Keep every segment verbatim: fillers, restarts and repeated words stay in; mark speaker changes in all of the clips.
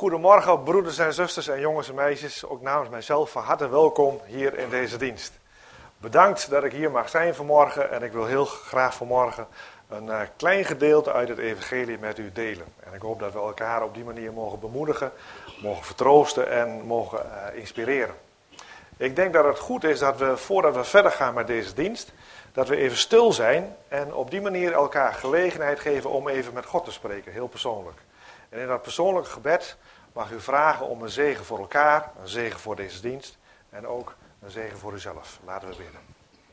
Speaker 1: Goedemorgen broeders en zusters en jongens en meisjes, ook namens mijzelf van harte welkom hier in deze dienst. Bedankt dat ik hier mag zijn vanmorgen en ik wil heel graag vanmorgen een uh, klein gedeelte uit het evangelie met u delen. En ik hoop dat we elkaar op die manier mogen bemoedigen, mogen vertroosten en mogen uh, inspireren. Ik denk dat het goed is dat we, voordat we verder gaan met deze dienst, dat we even stil zijn en op die manier elkaar gelegenheid geven om even met God te spreken, heel persoonlijk. En in dat persoonlijke gebed mag u vragen om een zegen voor elkaar, een zegen voor deze dienst en ook een zegen voor uzelf. Laten we bidden.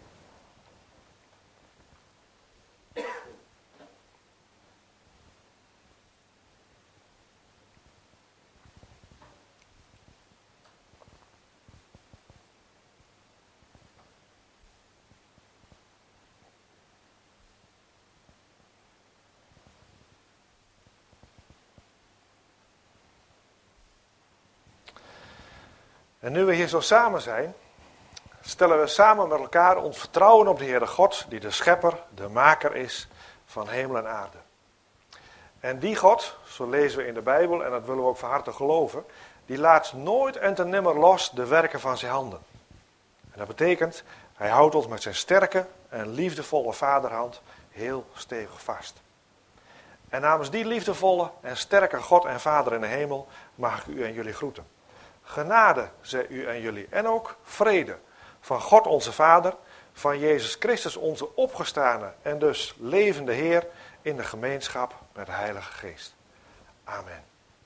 Speaker 1: En nu we hier zo samen zijn, stellen we samen met elkaar ons vertrouwen op de Heere God, die de schepper, de maker is van hemel en aarde. En die God, zo lezen we in de Bijbel, en dat willen we ook van harte geloven, die laat nooit en te nimmer los de werken van zijn handen. En dat betekent, hij houdt ons met zijn sterke en liefdevolle vaderhand heel stevig vast. En namens die liefdevolle en sterke God en Vader in de hemel mag ik u en jullie groeten. Genade, zij u en jullie, en ook vrede van God onze Vader, van Jezus Christus onze opgestane en dus levende Heer in de gemeenschap met de Heilige Geest. Amen.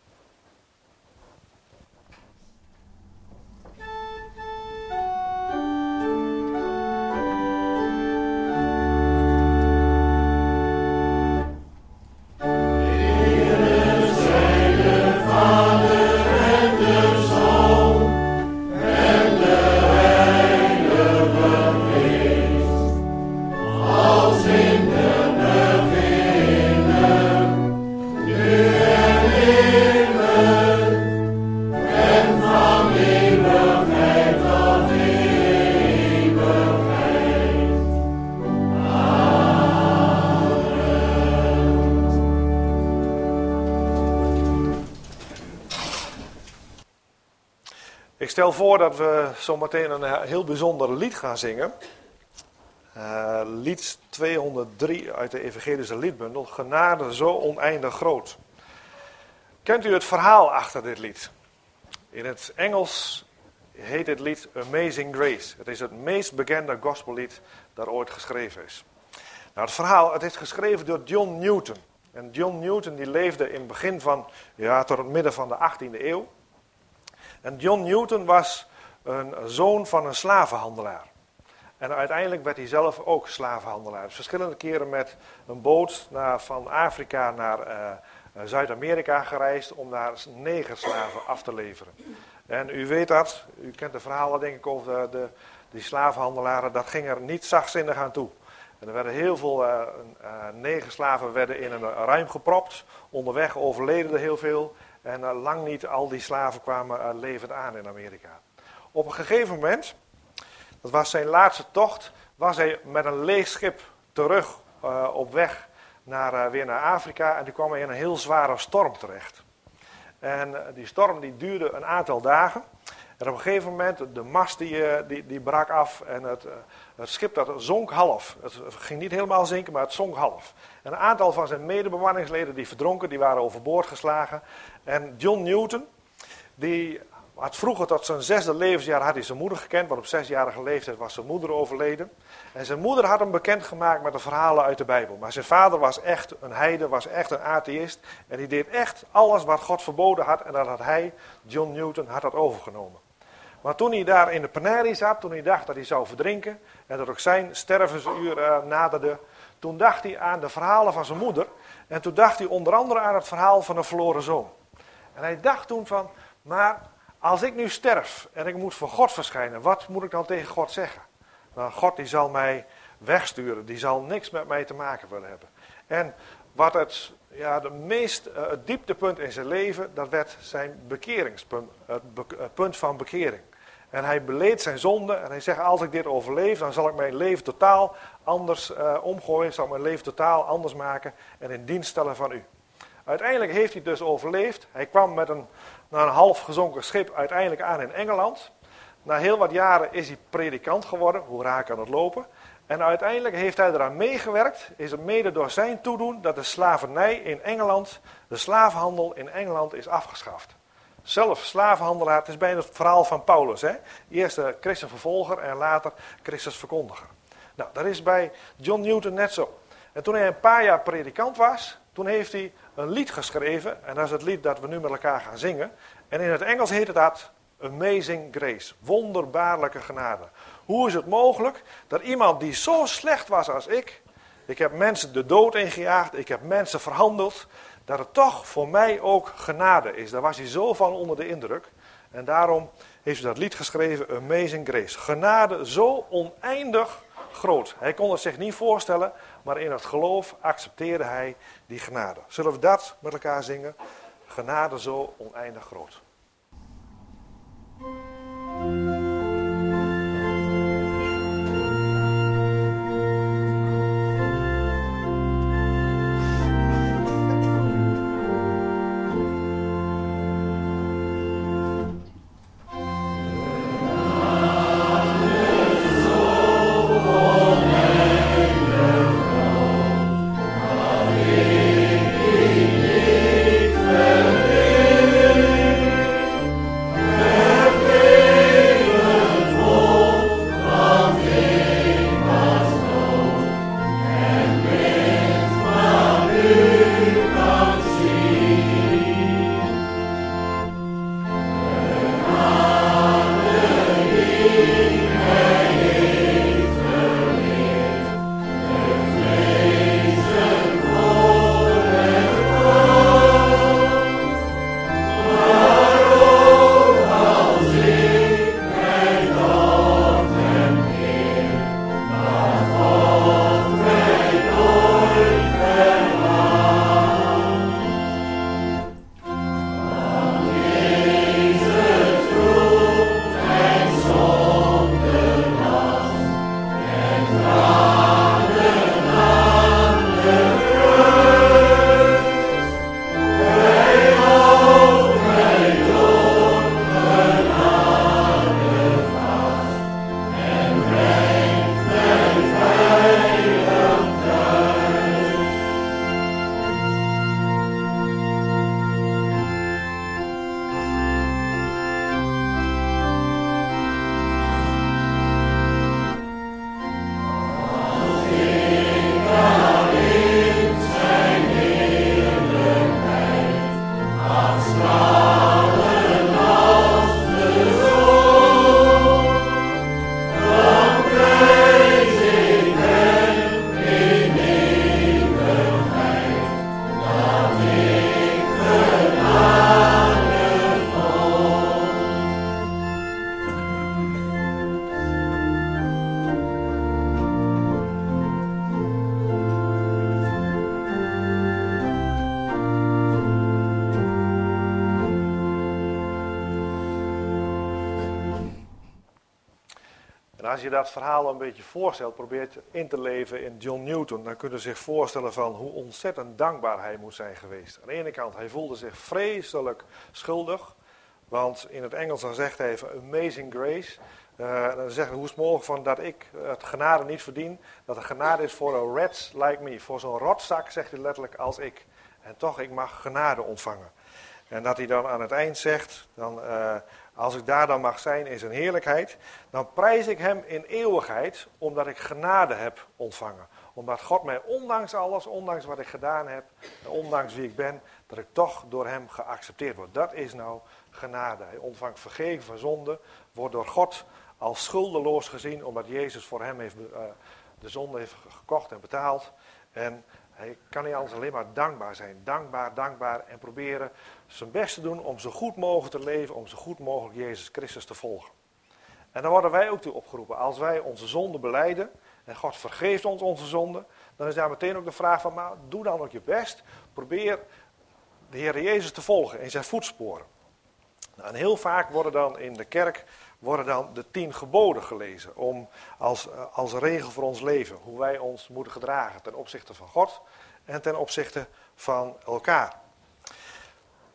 Speaker 1: Ik stel voor dat we zometeen een heel bijzonder lied gaan zingen. Uh, lied tweehonderddrie uit de Evangelische liedbundel, Genade zo oneindig groot. Kent u het verhaal achter dit lied? In het Engels heet dit lied Amazing Grace. Het is het meest bekende gospellied dat ooit geschreven is. Nou, het verhaal, het is geschreven door John Newton. En John Newton die leefde in het begin van, ja, tot het midden van de achttiende eeuw. En John Newton was een zoon van een slavenhandelaar. En uiteindelijk werd hij zelf ook slavenhandelaar. Dus verschillende keren met een boot naar, van Afrika naar uh, Zuid-Amerika gereisd om daar negerslaven af te leveren. En u weet dat, u kent de verhalen denk ik over de, de, die slavenhandelaren, dat ging er niet zachtzinnig aan toe. En er werden heel veel uh, uh, negerslaven werden in een ruim gepropt, onderweg overleden er heel veel. En uh, lang niet al die slaven kwamen uh, levend aan in Amerika. Op een gegeven moment, dat was zijn laatste tocht, was hij met een leeg schip terug uh, op weg naar, uh, weer naar Afrika. En toen kwam hij in een heel zware storm terecht. En uh, die storm die duurde een aantal dagen. En op een gegeven moment, de mast die, uh, die, die brak af en het, uh, het schip dat zonk half. Het ging niet helemaal zinken, maar het zonk half. En een aantal van zijn medebemanningsleden die verdronken, die waren overboord geslagen. En John Newton, die had vroeger tot zijn zesde levensjaar had hij zijn moeder gekend, want op zesjarige leeftijd was zijn moeder overleden. En zijn moeder had hem bekendgemaakt met de verhalen uit de Bijbel. Maar zijn vader was echt een heide, was echt een atheïst. En die deed echt alles wat God verboden had en dat had hij, John Newton, had dat overgenomen. Maar toen hij daar in de penarie zat, toen hij dacht dat hij zou verdrinken en dat ook zijn stervensuur uh, naderde, toen dacht hij aan de verhalen van zijn moeder. En toen dacht hij onder andere aan het verhaal van een verloren zoon. En hij dacht toen van, maar als ik nu sterf en ik moet voor God verschijnen, wat moet ik dan tegen God zeggen? Nou, God die zal mij wegsturen, die zal niks met mij te maken willen hebben. En wat het, ja, de meest, uh, het dieptepunt in zijn leven, dat werd zijn bekeringspunt, het, be, het punt van bekering. En hij beleed zijn zonde en hij zegt, als ik dit overleef, dan zal ik mijn leven totaal anders uh, omgooien, zal ik mijn leven totaal anders maken en in dienst stellen van u. Uiteindelijk heeft hij dus overleefd. Hij kwam met een, naar een half gezonken schip uiteindelijk aan in Engeland. Na heel wat jaren is hij predikant geworden. Hoe raar kan het lopen? En uiteindelijk heeft hij eraan meegewerkt. Is het mede door zijn toedoen dat de slavernij in Engeland, de slavenhandel in Engeland is afgeschaft. Zelf slavenhandelaar, het is bijna het verhaal van Paulus. Hè? Eerst de christenvervolger en later Christusverkondiger. Nou, dat is bij John Newton net zo. En toen hij een paar jaar predikant was, toen heeft hij een lied geschreven. En dat is het lied dat we nu met elkaar gaan zingen. En in het Engels heette dat Amazing Grace. Wonderbaarlijke genade. Hoe is het mogelijk dat iemand die zo slecht was als ik, ik heb mensen de dood ingejaagd, ik heb mensen verhandeld, dat het toch voor mij ook genade is. Daar was hij zo van onder de indruk. En daarom heeft hij dat lied geschreven, Amazing Grace. Genade zo oneindig groot. Hij kon het zich niet voorstellen, maar in het geloof accepteerde hij die genade. Zullen we dat met elkaar zingen? Genade zo oneindig groot. En als je dat verhaal een beetje voorstelt, probeert in te leven in John Newton, dan kun je zich voorstellen van hoe ontzettend dankbaar hij moet zijn geweest. Aan de ene kant, hij voelde zich vreselijk schuldig, want in het Engels dan zegt hij even amazing grace. Uh, dan zegt hij, hoe is het mogelijk van dat ik het genade niet verdien, dat er genade is voor een rats like me, voor zo'n rotzak, zegt hij letterlijk, als ik. En toch, ik mag genade ontvangen. En dat hij dan aan het eind zegt, dan, uh, als ik daar dan mag zijn in zijn heerlijkheid, dan prijs ik hem in eeuwigheid, omdat ik genade heb ontvangen. Omdat God mij ondanks alles, ondanks wat ik gedaan heb, en ondanks wie ik ben, dat ik toch door hem geaccepteerd word. Dat is nou genade. Hij ontvangt vergeving van zonde, wordt door God als schuldeloos gezien, omdat Jezus voor hem heeft, uh, de zonde heeft gekocht en betaald. En hij kan niet anders alleen maar dankbaar zijn. Dankbaar, dankbaar en proberen zijn best te doen om zo goed mogelijk te leven, om zo goed mogelijk Jezus Christus te volgen. En dan worden wij ook toe opgeroepen. Als wij onze zonde belijden en God vergeeft ons onze zonde, dan is daar meteen ook de vraag van, maar doe dan ook je best. Probeer de Heer Jezus te volgen in zijn voetsporen. Nou, en heel vaak worden dan in de kerk worden dan de tien geboden gelezen. Om als, als regel voor ons leven. Hoe wij ons moeten gedragen ten opzichte van God en ten opzichte van elkaar.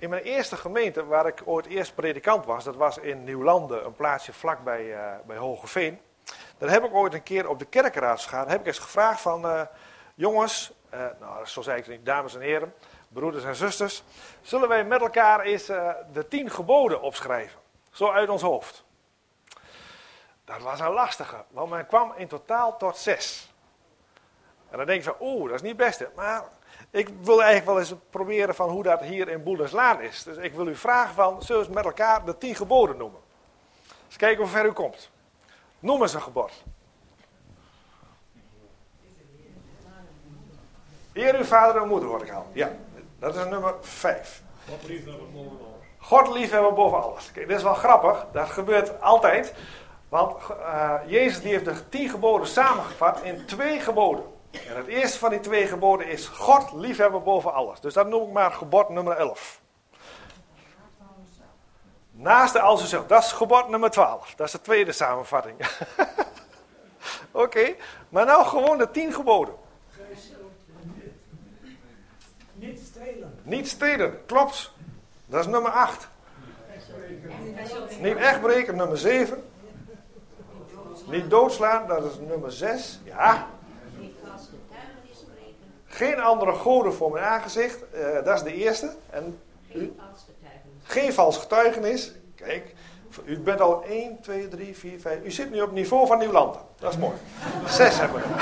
Speaker 1: in mijn eerste gemeente, waar ik ooit eerst predikant was, dat was in Nieuwlanden, een plaatsje vlakbij uh, bij Hogeveen. Daar heb ik ooit een keer op de kerkenraadsvergadering, heb ik eens gevraagd van, uh, jongens, uh, nou zo zei ik het niet, dames en heren, broeders en zusters, zullen wij met elkaar eens uh, de tien geboden opschrijven? Zo uit ons hoofd. Dat was een lastige, want men kwam in totaal tot zes. En dan denk je van, oeh, dat is niet het beste. Maar ik wil eigenlijk wel eens proberen van hoe dat hier in Boelerslaan is. Dus ik wil u vragen van, zullen we met elkaar de tien geboden noemen? Eens kijken hoe ver u komt. Noem eens een gebod. Eer uw vader en moeder, hoor ik al. Ja, dat is nummer vijf.
Speaker 2: God liefhebben boven alles.
Speaker 1: God liefhebben boven alles. Kijk, dit is wel grappig, dat gebeurt altijd. Want uh, Jezus die heeft de tien geboden samengevat in twee geboden. En het eerste van die twee geboden is God liefhebben boven alles. Dus dat noem ik maar gebod nummer elf. Naaste als uzelf. Dat is gebod nummer twaalf. Dat is de tweede samenvatting. Oké, okay. Maar nou gewoon de tien geboden.
Speaker 2: Niet stelen.
Speaker 1: Niet stelen, klopt. Dat is nummer acht. Niet echt breken, nummer zeven. Niet doodslaan, dat is nummer zes. Ja. Geen andere goden voor mijn aangezicht. Uh, dat is de eerste. En u, geen vals getuigenis. Kijk, u bent al één, twee, drie, vier, vijf. U zit nu op het niveau van Nieuwlanden. Dat is mooi. Zes hebben we.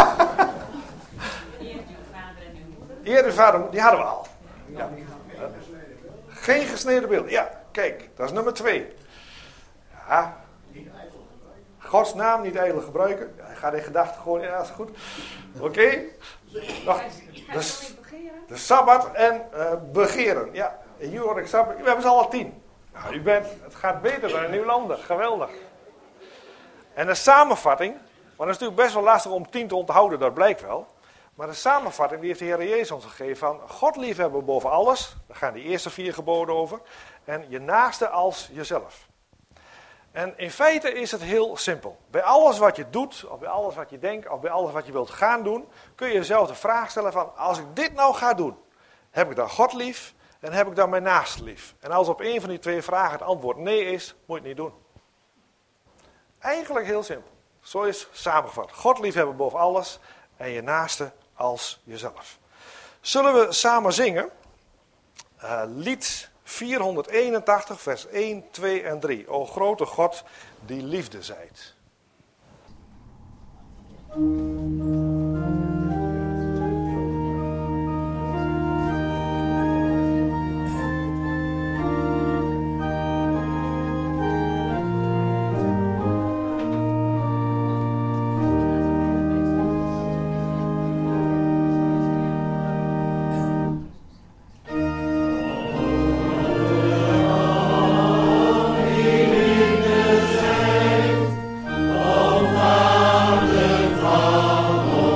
Speaker 1: Eer uw vader en moeder, die hadden we al. Ja. Geen gesneden beeld. Ja, kijk, dat is nummer twee. Ja. Gods naam niet ijdel gebruiken. Hij gaat in gedachten gewoon, ja, dat is goed. Oké. Okay. De, de Sabbat en uh, begeren. Ja, hier hoor ik Sabbat. We hebben ze al tien. Nou, u bent, het gaat beter dan in Nieuwlanden. Geweldig. En de samenvatting, want het is natuurlijk best wel lastig om tien te onthouden, dat blijkt wel. Maar de samenvatting die heeft de Heer Jezus ons gegeven van God liefhebben boven alles. Daar gaan die eerste vier geboden over. En je naaste als jezelf. En in feite is het heel simpel. Bij alles wat je doet, of bij alles wat je denkt, of bij alles wat je wilt gaan doen, kun je jezelf de vraag stellen van, als ik dit nou ga doen, heb ik dan God lief en heb ik dan mijn naaste lief? En als op een van die twee vragen het antwoord nee is, moet je het niet doen. Eigenlijk heel simpel. Zo is samengevat. God lief hebben boven alles en je naaste als jezelf. Zullen we samen zingen? Uh, lied vierhonderdeenentachtig, vers één, twee en drie. O grote God, die liefde zijt.
Speaker 3: Oh,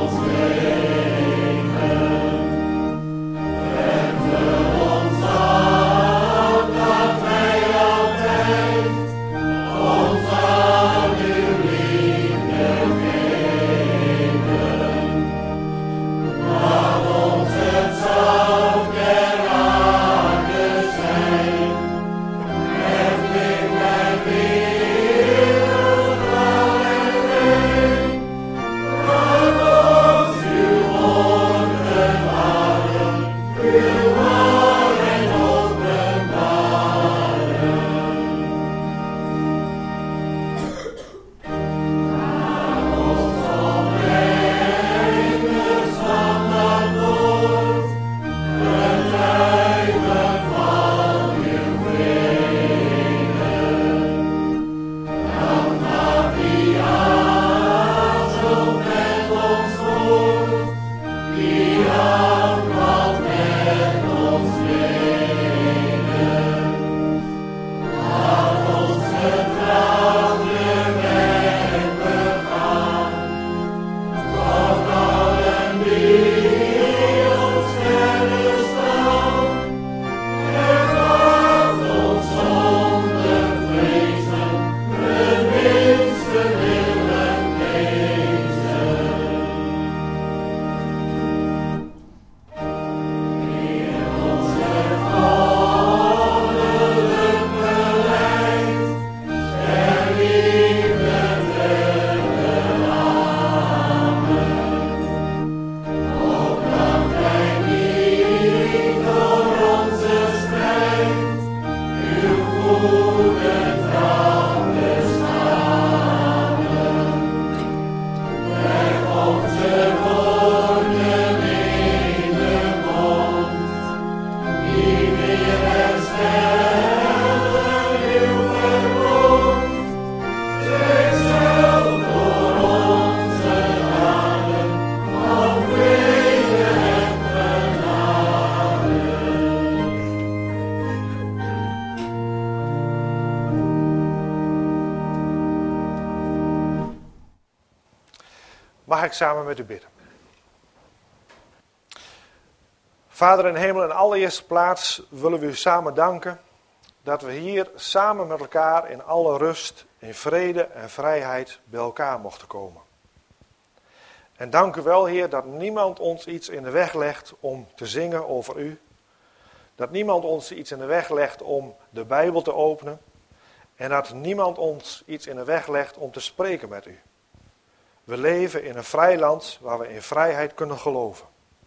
Speaker 1: Mag ik samen met u bidden. Vader in de hemel, in de allereerste plaats willen we u samen danken dat we hier samen met elkaar in alle rust, in vrede en vrijheid bij elkaar mochten komen. En dank u wel, Heer, dat niemand ons iets in de weg legt om te zingen over u. Dat niemand ons iets in de weg legt om de Bijbel te openen. En dat niemand ons iets in de weg legt om te spreken met u. We leven in een vrij land waar we in vrijheid kunnen geloven.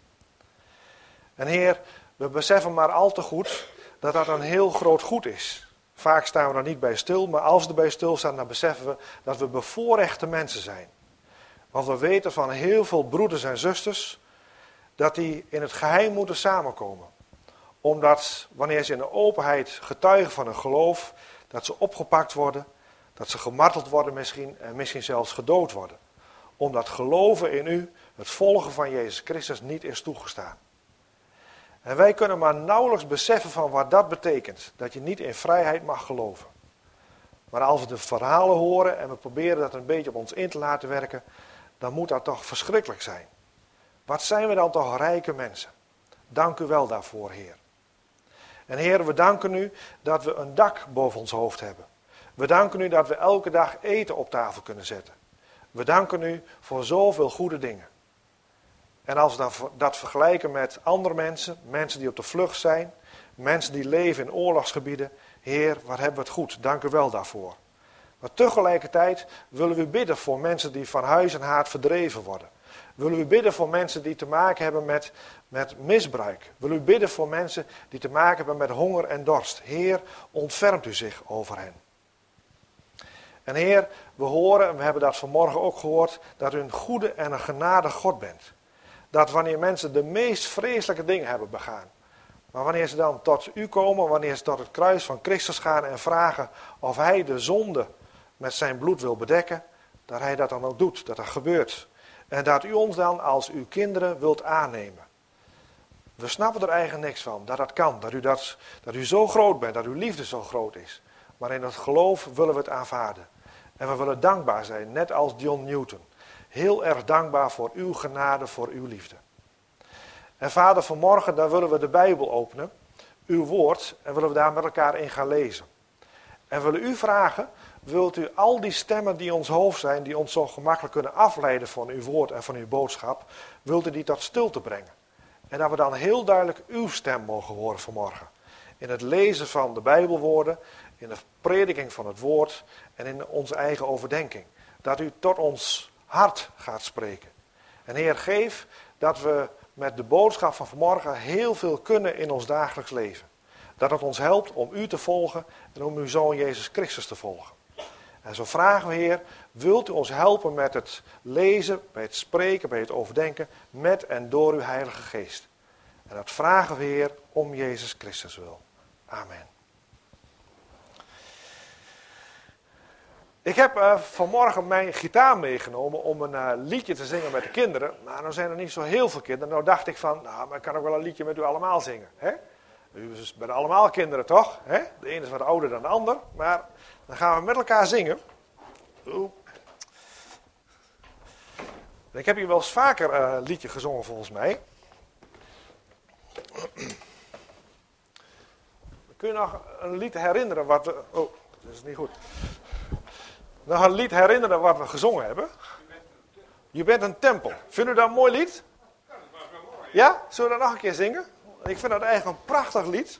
Speaker 1: En Heer, we beseffen maar al te goed dat dat een heel groot goed is. Vaak staan we er niet bij stil, maar als we erbij stilstaan, dan beseffen we dat we bevoorrechte mensen zijn. Want we weten van heel veel broeders en zusters dat die in het geheim moeten samenkomen. Omdat wanneer ze in de openheid getuigen van hun geloof, dat ze opgepakt worden, dat ze gemarteld worden misschien en misschien zelfs gedood worden. Omdat geloven in u, het volgen van Jezus Christus, niet is toegestaan. En wij kunnen maar nauwelijks beseffen van wat dat betekent. Dat je niet in vrijheid mag geloven. Maar als we de verhalen horen en we proberen dat een beetje op ons in te laten werken, dan moet dat toch verschrikkelijk zijn. Wat zijn we dan toch rijke mensen. Dank u wel daarvoor, Heer. En Heer, we danken u dat we een dak boven ons hoofd hebben. We danken u dat we elke dag eten op tafel kunnen zetten. We danken u voor zoveel goede dingen. En als we dat vergelijken met andere mensen, mensen die op de vlucht zijn, mensen die leven in oorlogsgebieden, Heer, wat hebben we het goed, dank u wel daarvoor. Maar tegelijkertijd willen we bidden voor mensen die van huis en haard verdreven worden. Willen we bidden voor mensen die te maken hebben met, met misbruik. Willen we bidden voor mensen die te maken hebben met honger en dorst. Heer, ontfermt u zich over hen. En Heer, we horen, en we hebben dat vanmorgen ook gehoord, dat u een goede en een genadig God bent. Dat wanneer mensen de meest vreselijke dingen hebben begaan, maar wanneer ze dan tot u komen, wanneer ze tot het kruis van Christus gaan en vragen of hij de zonde met zijn bloed wil bedekken, dat hij dat dan ook doet, dat dat gebeurt. En dat u ons dan als uw kinderen wilt aannemen. We snappen er eigenlijk niks van, dat dat kan, dat u, dat, dat u zo groot bent, dat uw liefde zo groot is. Maar in het geloof willen we het aanvaarden. En we willen dankbaar zijn, net als John Newton. Heel erg dankbaar voor uw genade, voor uw liefde. En Vader, vanmorgen dan willen we de Bijbel openen, uw woord, en willen we daar met elkaar in gaan lezen. En willen u vragen, wilt u al die stemmen die in ons hoofd zijn, die ons zo gemakkelijk kunnen afleiden van uw woord en van uw boodschap, wilt u die tot stilte brengen. En dat we dan heel duidelijk uw stem mogen horen vanmorgen. In het lezen van de Bijbelwoorden, in de prediking van het woord en in onze eigen overdenking. Dat u tot ons hart gaat spreken. En Heer, geef dat we met de boodschap van vanmorgen heel veel kunnen in ons dagelijks leven. Dat het ons helpt om u te volgen en om uw Zoon Jezus Christus te volgen. En zo vragen we, Heer, wilt u ons helpen met het lezen, bij het spreken, bij het overdenken, met en door uw Heilige Geest. En dat vragen we, Heer, om Jezus Christus wil. Amen. Ik heb uh, vanmorgen mijn gitaar meegenomen om een uh, liedje te zingen met de kinderen. Nou, nou zijn er niet zo heel veel kinderen. Nou dacht ik van, nou, maar ik kan ook wel een liedje met u allemaal zingen. Hè? U bent allemaal kinderen, toch? Hè? De ene is wat ouder dan de ander. Maar dan gaan we met elkaar zingen. Oeh. Ik heb hier wel eens vaker een uh, liedje gezongen volgens mij. Kun je nog een lied herinneren wat we... Oh, dat is niet goed. Nog een lied herinneren wat we gezongen hebben. Je bent een tempel. Vindt u dat een mooi lied? Ja? Zullen we dat nog een keer zingen? Ik vind dat eigenlijk een prachtig lied.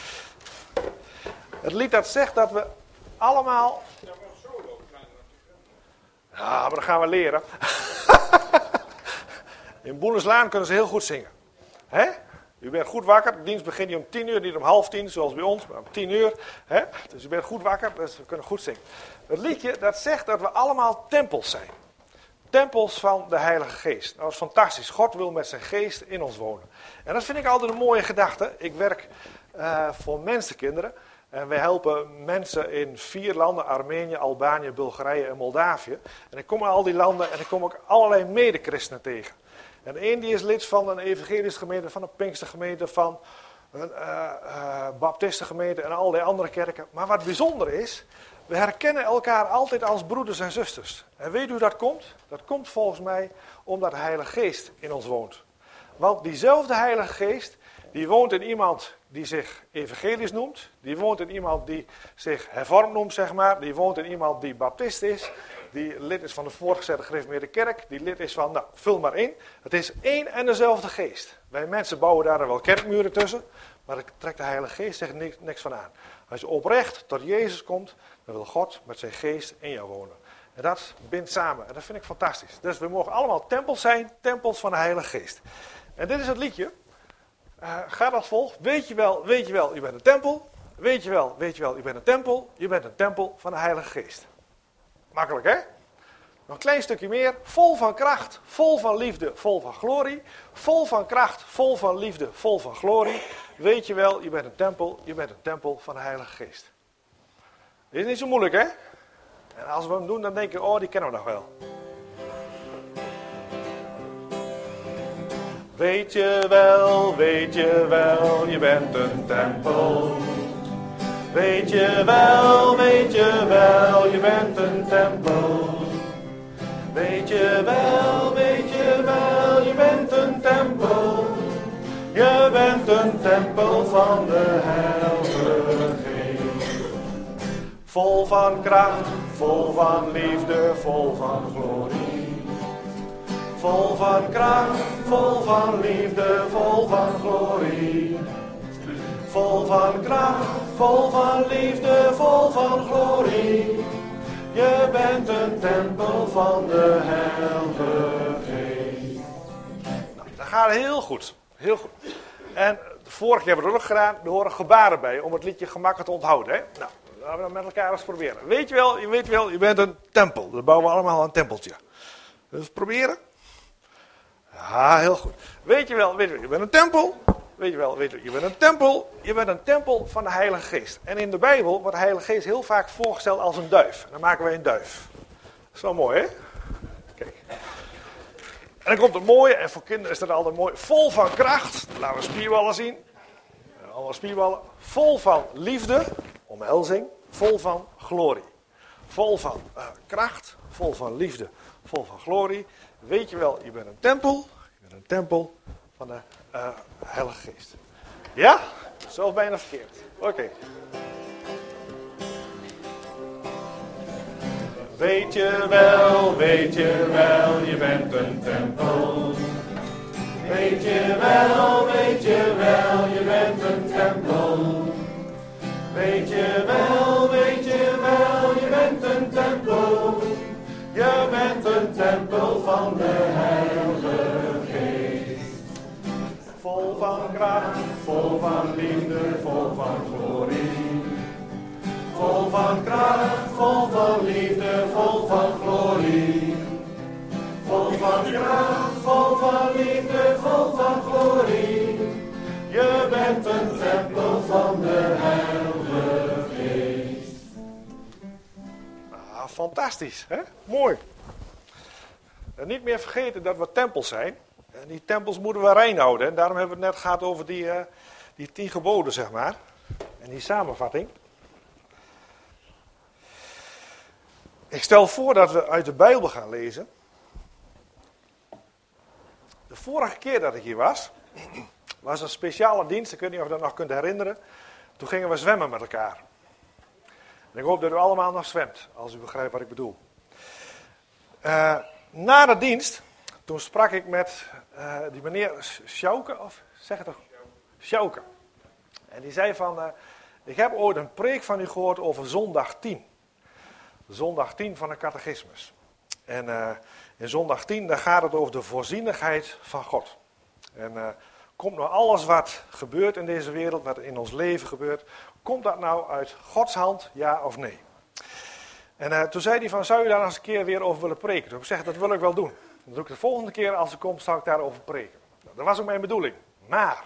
Speaker 1: Het lied dat zegt dat we allemaal... Ja, maar dat gaan we leren. In Boelenslaan kunnen ze heel goed zingen. Hè? U bent goed wakker. De dienst begint niet om tien uur, niet om half tien, zoals bij ons, maar om tien uur. Hè? Dus u bent goed wakker, dus we kunnen goed zingen. Het liedje dat zegt dat we allemaal tempels zijn. Tempels van de Heilige Geest. Dat is fantastisch. God wil met zijn geest in ons wonen. En dat vind ik altijd een mooie gedachte. Ik werk uh, voor mensenkinderen. En wij helpen mensen in vier landen, Armenië, Albanië, Bulgarije en Moldavië. En ik kom in al die landen en ik kom ook allerlei medechristenen tegen. En één die is lid van een evangelische gemeente, van een Pinkstergemeente, van een uh, uh, baptistengemeente en al die andere kerken. Maar wat bijzonder is, we herkennen elkaar altijd als broeders en zusters. En weet u hoe dat komt? Dat komt volgens mij omdat de Heilige Geest in ons woont. Want diezelfde Heilige Geest, die woont in iemand die zich evangelisch noemt. Die woont in iemand die zich hervormd noemt, zeg maar. Die woont in iemand die baptist is. Die lid is van de voortgezette gereformeerde kerk. Die lid is van, nou, vul maar in. Het is één en dezelfde geest. Wij mensen bouwen daar wel kerkmuren tussen. Maar daar trekt de Heilige Geest zich niks, niks van aan. Als je oprecht tot Jezus komt, dan wil God met zijn geest in jou wonen. En dat bindt samen. En dat vind ik fantastisch. Dus we mogen allemaal tempels zijn. Tempels van de Heilige Geest. En dit is het liedje. Uh, gaat als volgt. Weet je wel, weet je wel, u bent een tempel. Weet je wel, weet je wel, u bent een tempel. Je bent een tempel van de Heilige Geest. Makkelijk, hè? Nog een klein stukje meer. Vol van kracht, vol van liefde, vol van glorie. Vol van kracht, vol van liefde, vol van glorie. Weet je wel, je bent een tempel, je bent een tempel van de Heilige Geest. Dit is niet zo moeilijk, hè? En als we hem doen, dan denk je, oh, die kennen we nog wel. Weet je wel, weet je wel, je bent een tempel. Weet je wel, weet je wel, je bent een tempel. Weet je wel, weet je wel, je bent een tempel. Je bent een tempel van de Heilige Geest. Vol van kracht, vol van liefde, vol van glorie. Vol van kracht, vol van liefde, vol van glorie. Vol van kracht, vol van liefde, vol van glorie. Je bent een tempel van de Heilige Geest. Nou, dat gaat heel goed. Heel goed. En vorig jaar hebben we het ook gedaan. Er horen gebaren bij om het liedje gemakkelijk te onthouden. Hè? Nou, laten we dat met elkaar eens proberen. Weet je wel, je weet wel, je bent een tempel. Dan bouwen we allemaal een tempeltje. Dus proberen. Ja, heel goed. Weet je wel, weet je wel, je bent een tempel. Weet je wel, weet je, je bent een tempel. Je bent een tempel van de Heilige Geest. En in de Bijbel wordt de Heilige Geest heel vaak voorgesteld als een duif. En dan maken wij een duif. Dat is wel mooi, hè? Kijk. En dan komt het mooie, en voor kinderen is dat altijd mooi. Vol van kracht. Laten we spierballen zien. Allemaal spierballen. Vol van liefde, omhelzing. Vol van glorie. Vol van uh, kracht. Vol van liefde. Vol van glorie. Weet je wel, je bent een tempel. Je bent een tempel van de uh, Heilige Geest. Ja? Zelfs bijna verkeerd. Oké. Okay. Weet je wel, weet je wel, je bent een tempel. Weet je wel, weet je wel, je bent een tempel. Weet je wel, weet je wel, je bent een tempel. Je bent een tempel van de Heilige Geest. Vol van kracht, vol van liefde, vol van glorie. Vol van kracht, vol van liefde, vol van glorie. Vol van kracht, vol van liefde, vol van glorie. Je bent een tempel van de Heilige Geest. Ah, fantastisch, hè? Mooi. En niet meer vergeten dat we tempels zijn. En die tempels moeten we rein houden. En daarom hebben we het net gehad over die, uh, die tien geboden, zeg maar. En die samenvatting. Ik stel voor dat we uit de Bijbel gaan lezen. De vorige keer dat ik hier was, was een speciale dienst. Ik weet niet of je dat nog kunt herinneren. Toen gingen we zwemmen met elkaar. En ik hoop dat u allemaal nog zwemt, als u begrijpt wat ik bedoel. Uh, na de dienst, toen sprak ik met uh, die meneer Sjouke, of zeg het toch? Sjouke. En die zei van, uh, ik heb ooit een preek van u gehoord over zondag tien. Zondag tien van de catechismus. En uh, in zondag tien, daar gaat het over de voorzienigheid van God. En uh, komt nou alles wat gebeurt in deze wereld, wat in ons leven gebeurt, komt dat nou uit Gods hand, ja of nee? En uh, toen zei hij van, zou je daar nog eens een keer weer over willen preken? Toen heb ik gezegd, dat wil ik wel doen. Dan doe ik de volgende keer als ik kom, zal ik daarover preken. Nou, dat was ook mijn bedoeling. Maar...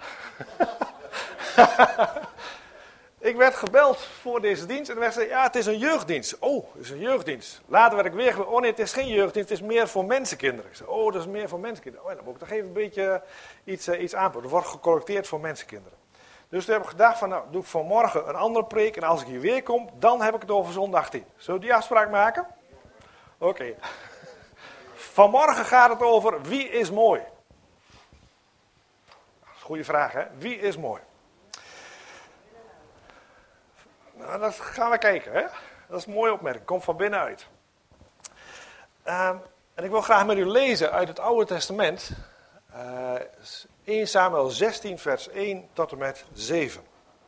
Speaker 1: ik werd gebeld voor deze dienst en er werd gezegd, ja, het is een jeugddienst. Oh, het is een jeugddienst. Later werd ik weer gebeld, oh nee, het is geen jeugddienst, het is meer voor mensenkinderen. Ik zei, oh, dat is meer voor mensenkinderen. Oh, dan moet ik toch even een beetje iets, uh, iets aanpakken. Er wordt gecollecteerd voor mensenkinderen. Dus toen heb ik gedacht van, nou, doe ik vanmorgen een andere preek. En als ik hier weer kom, dan heb ik het over zondag tien. Zullen we die afspraak maken? Oké. Okay. Vanmorgen gaat het over wie is mooi. Dat is een goede vraag, hè? Wie is mooi? Nou, dat gaan we kijken, hè? Dat is een mooie opmerking. Komt van binnenuit. Um, en ik wil graag met u lezen uit het Oude Testament. Uh, eerste Samuel zestien, vers één tot en met zeven.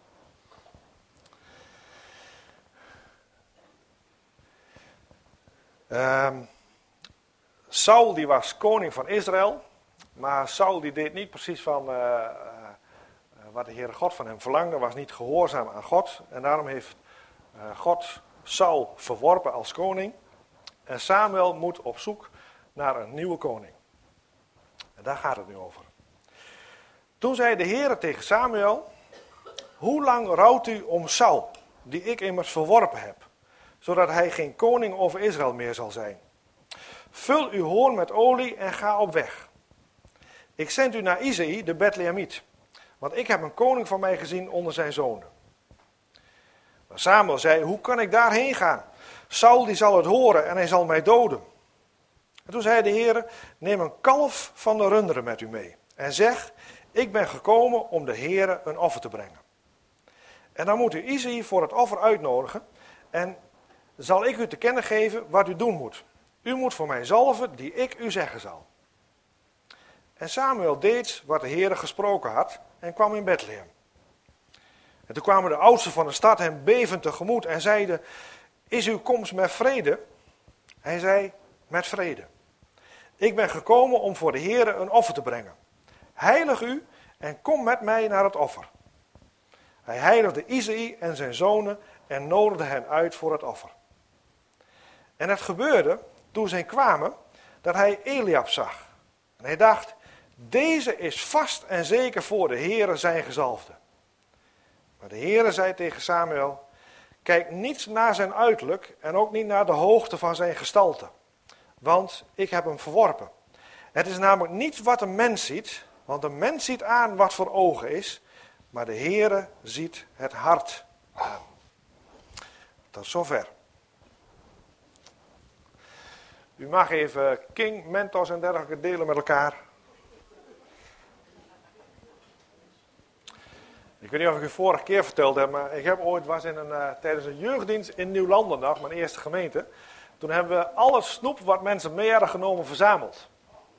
Speaker 1: Um, Saul die was koning van Israël. Maar Saul die deed niet precies van uh, uh, wat de Heere God van hem verlangde. Was niet gehoorzaam aan God. En daarom heeft uh, God Saul verworpen als koning. En Samuel moet op zoek naar een nieuwe koning. En daar gaat het nu over. Toen zei de Heere tegen Samuel: hoe lang rouwt u om Saul, die ik immers verworpen heb, zodat hij geen koning over Israël meer zal zijn? Vul uw hoorn met olie en ga op weg. Ik zend u naar Isaï, de Bethlehemiet, want ik heb een koning van mij gezien onder zijn zonen. Maar Samuel zei: hoe kan ik daarheen gaan? Saul die zal het horen en hij zal mij doden. En toen zei de Heere: neem een kalf van de runderen met u mee en zeg: ik ben gekomen om de Heere een offer te brengen. En dan moet u Isaï voor het offer uitnodigen en zal ik u te kennen geven wat u doen moet. U moet voor mij zalven die ik u zeggen zal. En Samuel deed wat de Heere gesproken had en kwam in Bethlehem. En toen kwamen de oudsten van de stad hem bevend tegemoet en zeiden: is uw komst met vrede? Hij zei: met vrede. Ik ben gekomen om voor de Heere een offer te brengen. Heilig u en kom met mij naar het offer. Hij heiligde Isaï en zijn zonen en nodigde hen uit voor het offer. En het gebeurde, toen zij kwamen, dat hij Eliab zag. En hij dacht: deze is vast en zeker voor de Heere zijn gezalfde. Maar de Heere zei tegen Samuel: kijk niet naar zijn uiterlijk en ook niet naar de hoogte van zijn gestalte. Want ik heb hem verworpen. Het is namelijk niet wat een mens ziet, want een mens ziet aan wat voor ogen is, maar de Heere ziet het hart aan. Tot zover. U mag even King, Mentos en dergelijke delen met elkaar. Ik weet niet of ik u vorige keer verteld heb, maar ik heb ooit was in een, uh, tijdens een jeugddienst in Nieuw-Landendag, mijn eerste gemeente. Toen hebben we alle snoep wat mensen mee hadden genomen verzameld.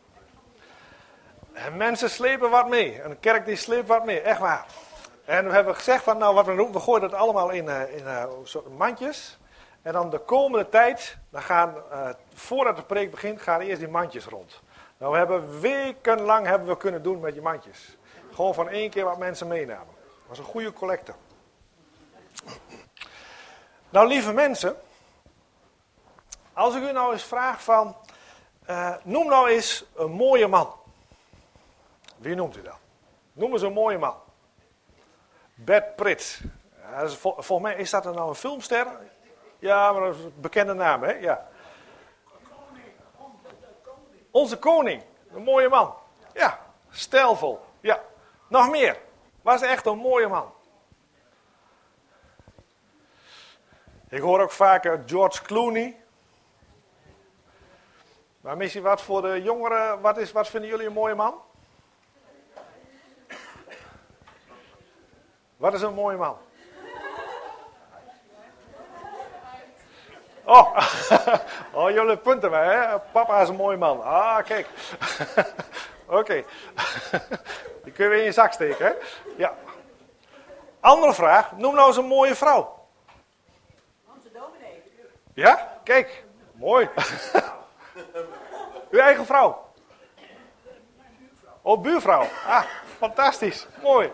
Speaker 1: En mensen slepen wat mee. En de kerk die sleept wat mee, echt waar. En we hebben gezegd van, nou wat we doen, we gooien dat allemaal in, uh, in uh, soort mandjes. En dan de komende tijd, dan gaan, uh, voordat de preek begint, gaan eerst die mandjes rond. Nou, we hebben wekenlang hebben we kunnen doen met die mandjes. Gewoon van één keer wat mensen meenamen. Dat was een goede collecte. Nou, lieve mensen, als ik u nou eens vraag van, uh, noem nou eens een mooie man. Wie noemt u dan? Noem eens een mooie man. Brad Pitt. Ja, dat is, vol, volgens mij is dat er nou een filmster. Ja, maar dat is een bekende naam, hè? Ja. Onze koning. Een mooie man. Ja, stijlvol. Ja. Nog meer. Was echt een mooie man. Ik hoor ook vaker George Clooney. Maar misschien wat voor de jongeren, wat, is, wat vinden jullie een mooie man? Wat is een mooie man? Oh, oh jullie punten mij, hè? Papa is een mooie man. Ah, kijk. Oké. Okay. Die kun je weer in je zak steken, hè? Ja. Andere vraag. Noem nou eens een mooie vrouw.
Speaker 3: Onze dominee.
Speaker 1: Ja? Kijk. Mooi. Uw eigen vrouw. Oh, buurvrouw. Ah, fantastisch. Mooi.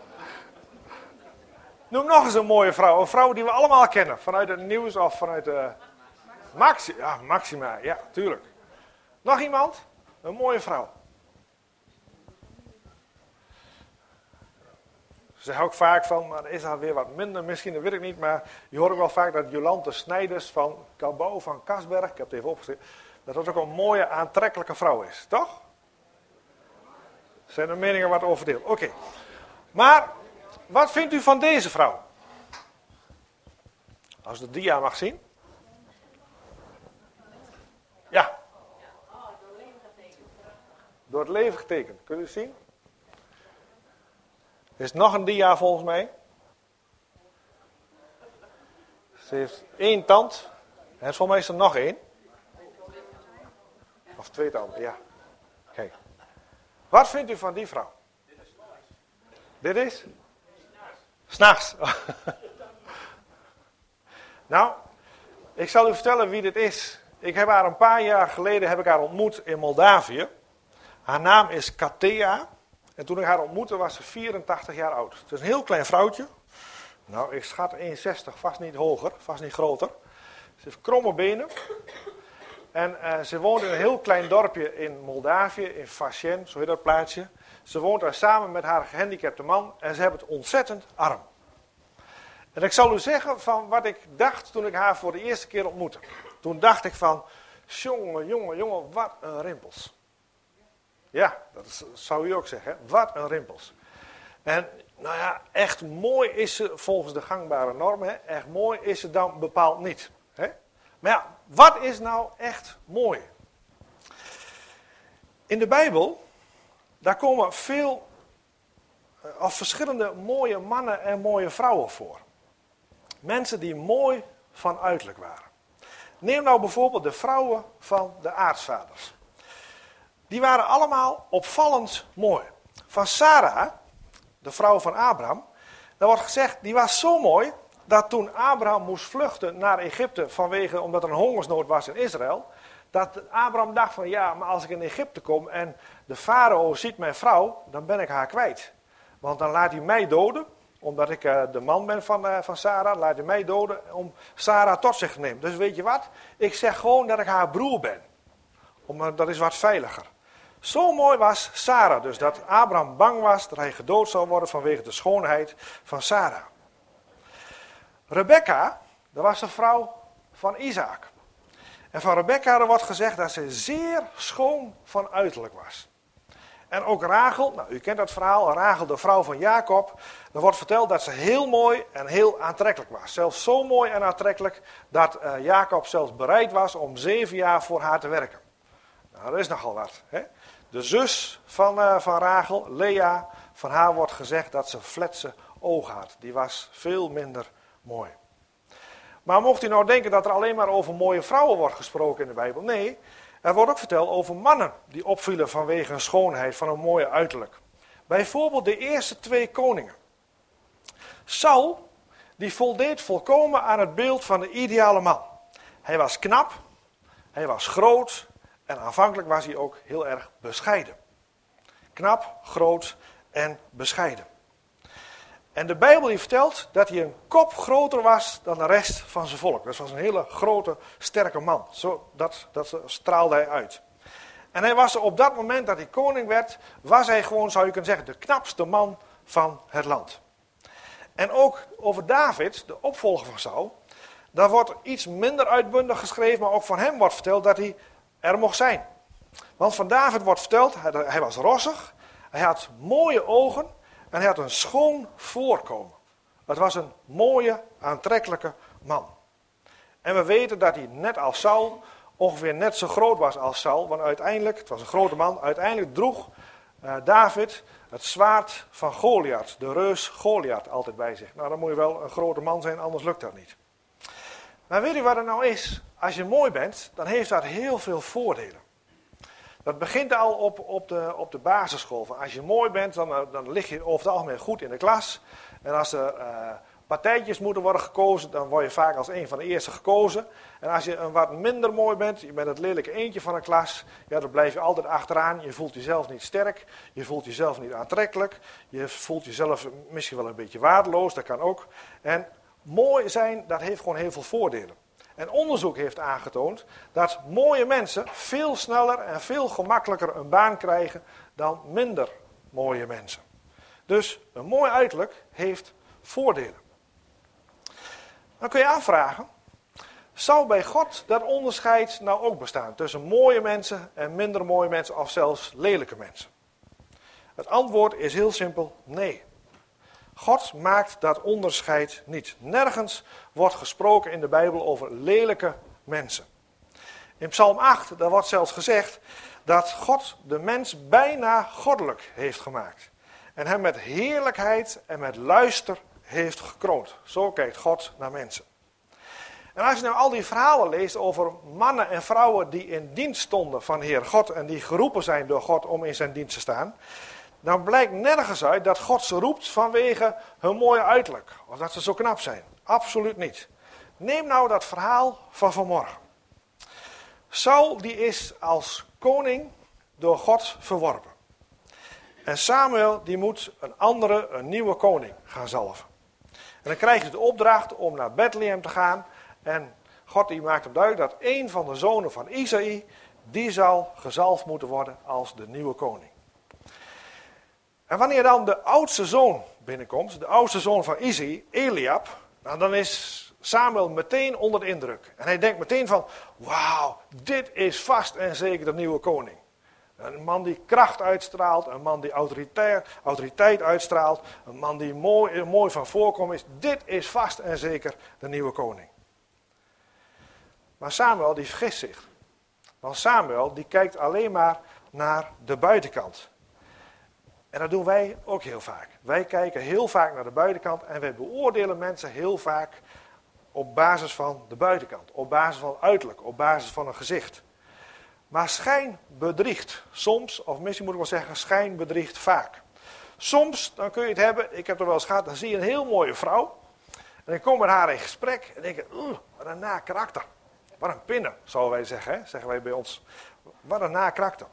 Speaker 1: Noem nog eens een mooie vrouw. Een vrouw die we allemaal kennen. Vanuit het nieuws of vanuit de... Maxi, ja, Maxima. Ja, tuurlijk. Nog iemand? Een mooie vrouw. Ze zeggen ook vaak van, maar er is daar weer wat minder, misschien, dat weet ik niet, maar je hoort ook wel vaak dat Jolante Snijders van Cabau van Kasberg, ik heb het even opgeschreven, dat dat ook een mooie, aantrekkelijke vrouw is, toch? Zijn er meningen wat over verdeeld? Oké. Okay. Maar, wat vindt u van deze vrouw? Als u de dia mag zien. Ja. Door het leven getekend. Kunt u het zien? Er is nog een dia volgens mij. Ze heeft één tand. En volgens mij is er nog één. Of twee tanden, ja. Kijk. Wat vindt u van die vrouw? Dit is? S'nachts. Nou, ik zal u vertellen wie dit is. Ik heb haar een paar jaar geleden heb ik haar ontmoet in Moldavië. Haar naam is Katea. En toen ik haar ontmoette was ze vierentachtig jaar oud. Het is een heel klein vrouwtje. Nou, ik schat één zestig, vast niet hoger, vast niet groter. Ze heeft kromme benen. En uh, ze woont in een heel klein dorpje in Moldavië, in Fasjen, zo heet dat plaatsje. Ze woont daar samen met haar gehandicapte man en ze hebben het ontzettend arm. En ik zal u zeggen van wat ik dacht toen ik haar voor de eerste keer ontmoette. Toen dacht ik van, jongen, jongen, jongen, wat een rimpels. Ja, dat is, zou u ook zeggen, hè? Wat een rimpels. En nou ja, echt mooi is ze volgens de gangbare normen, hè? Echt mooi is ze dan bepaald niet. Hè? Maar ja, wat is nou echt mooi? In de Bijbel, daar komen veel, of verschillende mooie mannen en mooie vrouwen voor. Mensen die mooi van uiterlijk waren. Neem nou bijvoorbeeld de vrouwen van de aartsvaders. Die waren allemaal opvallend mooi. Van Sarah, de vrouw van Abraham, daar wordt gezegd, die was zo mooi, dat toen Abraham moest vluchten naar Egypte, vanwege, omdat er een hongersnood was in Israël, dat Abraham dacht van, ja, maar als ik in Egypte kom en de farao ziet mijn vrouw, dan ben ik haar kwijt. Want dan laat hij mij doden, omdat ik uh, de man ben van, uh, van Sarah, laat hij mij doden om Sarah tot zich te nemen. Dus weet je wat? Ik zeg gewoon dat ik haar broer ben. Om, uh, dat is wat veiliger. Zo mooi was Sarah dus, dat Abraham bang was dat hij gedood zou worden vanwege de schoonheid van Sarah. Rebecca, dat was de vrouw van Isaac. En van Rebecca wordt gezegd dat ze zeer schoon van uiterlijk was. En ook Rachel, nou u kent dat verhaal, Rachel de vrouw van Jacob. Er wordt verteld dat ze heel mooi en heel aantrekkelijk was. Zelfs zo mooi en aantrekkelijk dat uh, Jacob zelfs bereid was om zeven jaar voor haar te werken. Nou, dat is nogal wat. Hè? De zus van, uh, van Rachel, Lea, van haar wordt gezegd dat ze fletse ogen had. Die was veel minder mooi. Maar mocht u nou denken dat er alleen maar over mooie vrouwen wordt gesproken in de Bijbel? Nee, er wordt ook verteld over mannen die opvielen vanwege een schoonheid van een mooie uiterlijk. Bijvoorbeeld de eerste twee koningen. Saul, die voldeed volkomen aan het beeld van de ideale man. Hij was knap, hij was groot en aanvankelijk was hij ook heel erg bescheiden. Knap, groot en bescheiden. En de Bijbel die vertelt dat hij een kop groter was dan de rest van zijn volk. Dus was een hele grote, sterke man. Zo, dat, dat straalde hij uit. En hij was op dat moment dat hij koning werd, was hij gewoon, zou je kunnen zeggen, de knapste man van het land. En ook over David, de opvolger van Saul, daar wordt iets minder uitbundig geschreven, maar ook van hem wordt verteld dat hij er mocht zijn. Want van David wordt verteld, hij, hij was rossig, hij had mooie ogen en hij had een schoon voorkomen. Het was een mooie, aantrekkelijke man. En we weten dat hij net als Saul ongeveer net zo groot was als Saul, want uiteindelijk, het was een grote man, uiteindelijk droeg uh, David het zwaard van Goliath, de reus Goliath, altijd bij zich. Nou, dan moet je wel een grote man zijn, anders lukt dat niet. Maar weet u wat het nou is? Als je mooi bent, dan heeft dat heel veel voordelen. Dat begint al op, op, de, op de basisschool. Van als je mooi bent, dan, dan lig je over het algemeen goed in de klas. En als er uh, partijtjes moeten worden gekozen, dan word je vaak als een van de eerste gekozen. En als je een wat minder mooi bent, je bent het lelijke eentje van een klas, ja, dan blijf je altijd achteraan. Je voelt jezelf niet sterk, je voelt jezelf niet aantrekkelijk, je voelt jezelf misschien wel een beetje waardeloos, dat kan ook. En mooi zijn, dat heeft gewoon heel veel voordelen. En onderzoek heeft aangetoond dat mooie mensen veel sneller en veel gemakkelijker een baan krijgen dan minder mooie mensen. Dus een mooi uiterlijk heeft voordelen. Dan kun je afvragen, zou bij God dat onderscheid nou ook bestaan tussen mooie mensen en minder mooie mensen of zelfs lelijke mensen? Het antwoord is heel simpel, nee. God maakt dat onderscheid niet. Nergens wordt gesproken in de Bijbel over lelijke mensen. In Psalm acht, daar wordt zelfs gezegd dat God de mens bijna goddelijk heeft gemaakt. En hem met heerlijkheid en met luister heeft gekroond. Zo kijkt God naar mensen. En als je nou al die verhalen leest over mannen en vrouwen die in dienst stonden van Heer God en die geroepen zijn door God om in zijn dienst te staan, dan blijkt nergens uit dat God ze roept vanwege hun mooie uiterlijk. Of dat ze zo knap zijn. Absoluut niet. Neem nou dat verhaal van vanmorgen. Saul die is als koning door God verworpen. En Samuel die moet een andere, een nieuwe koning gaan zalven. En dan krijg je de opdracht om naar Bethlehem te gaan. En God die maakt hem duidelijk dat een van de zonen van Isaï, die zal gezalfd moeten worden als de nieuwe koning. En wanneer dan de oudste zoon binnenkomt, de oudste zoon van Isaï, Eliab, nou dan is Samuel meteen onder de indruk. En hij denkt meteen van, wauw, dit is vast en zeker de nieuwe koning. Een man die kracht uitstraalt, een man die autoriteit, autoriteit uitstraalt, een man die mooi, mooi van voorkomen is. Dit is vast en zeker de nieuwe koning. Maar Samuel die vergist zich. Want Samuel die kijkt alleen maar naar de buitenkant. En dat doen wij ook heel vaak. Wij kijken heel vaak naar de buitenkant en wij beoordelen mensen heel vaak op basis van de buitenkant. Op basis van het uiterlijk, op basis van een gezicht. Maar schijn bedriegt soms, of misschien moet ik wel zeggen, schijn bedriegt vaak. Soms, dan kun je het hebben, ik heb er wel eens gehad, dan zie je een heel mooie vrouw. En ik kom met haar in gesprek en denk ik, oeh, wat een na karakter. Wat een pinne, zouden wij zeggen, hè? Zeggen wij bij ons. Wat een na karakter.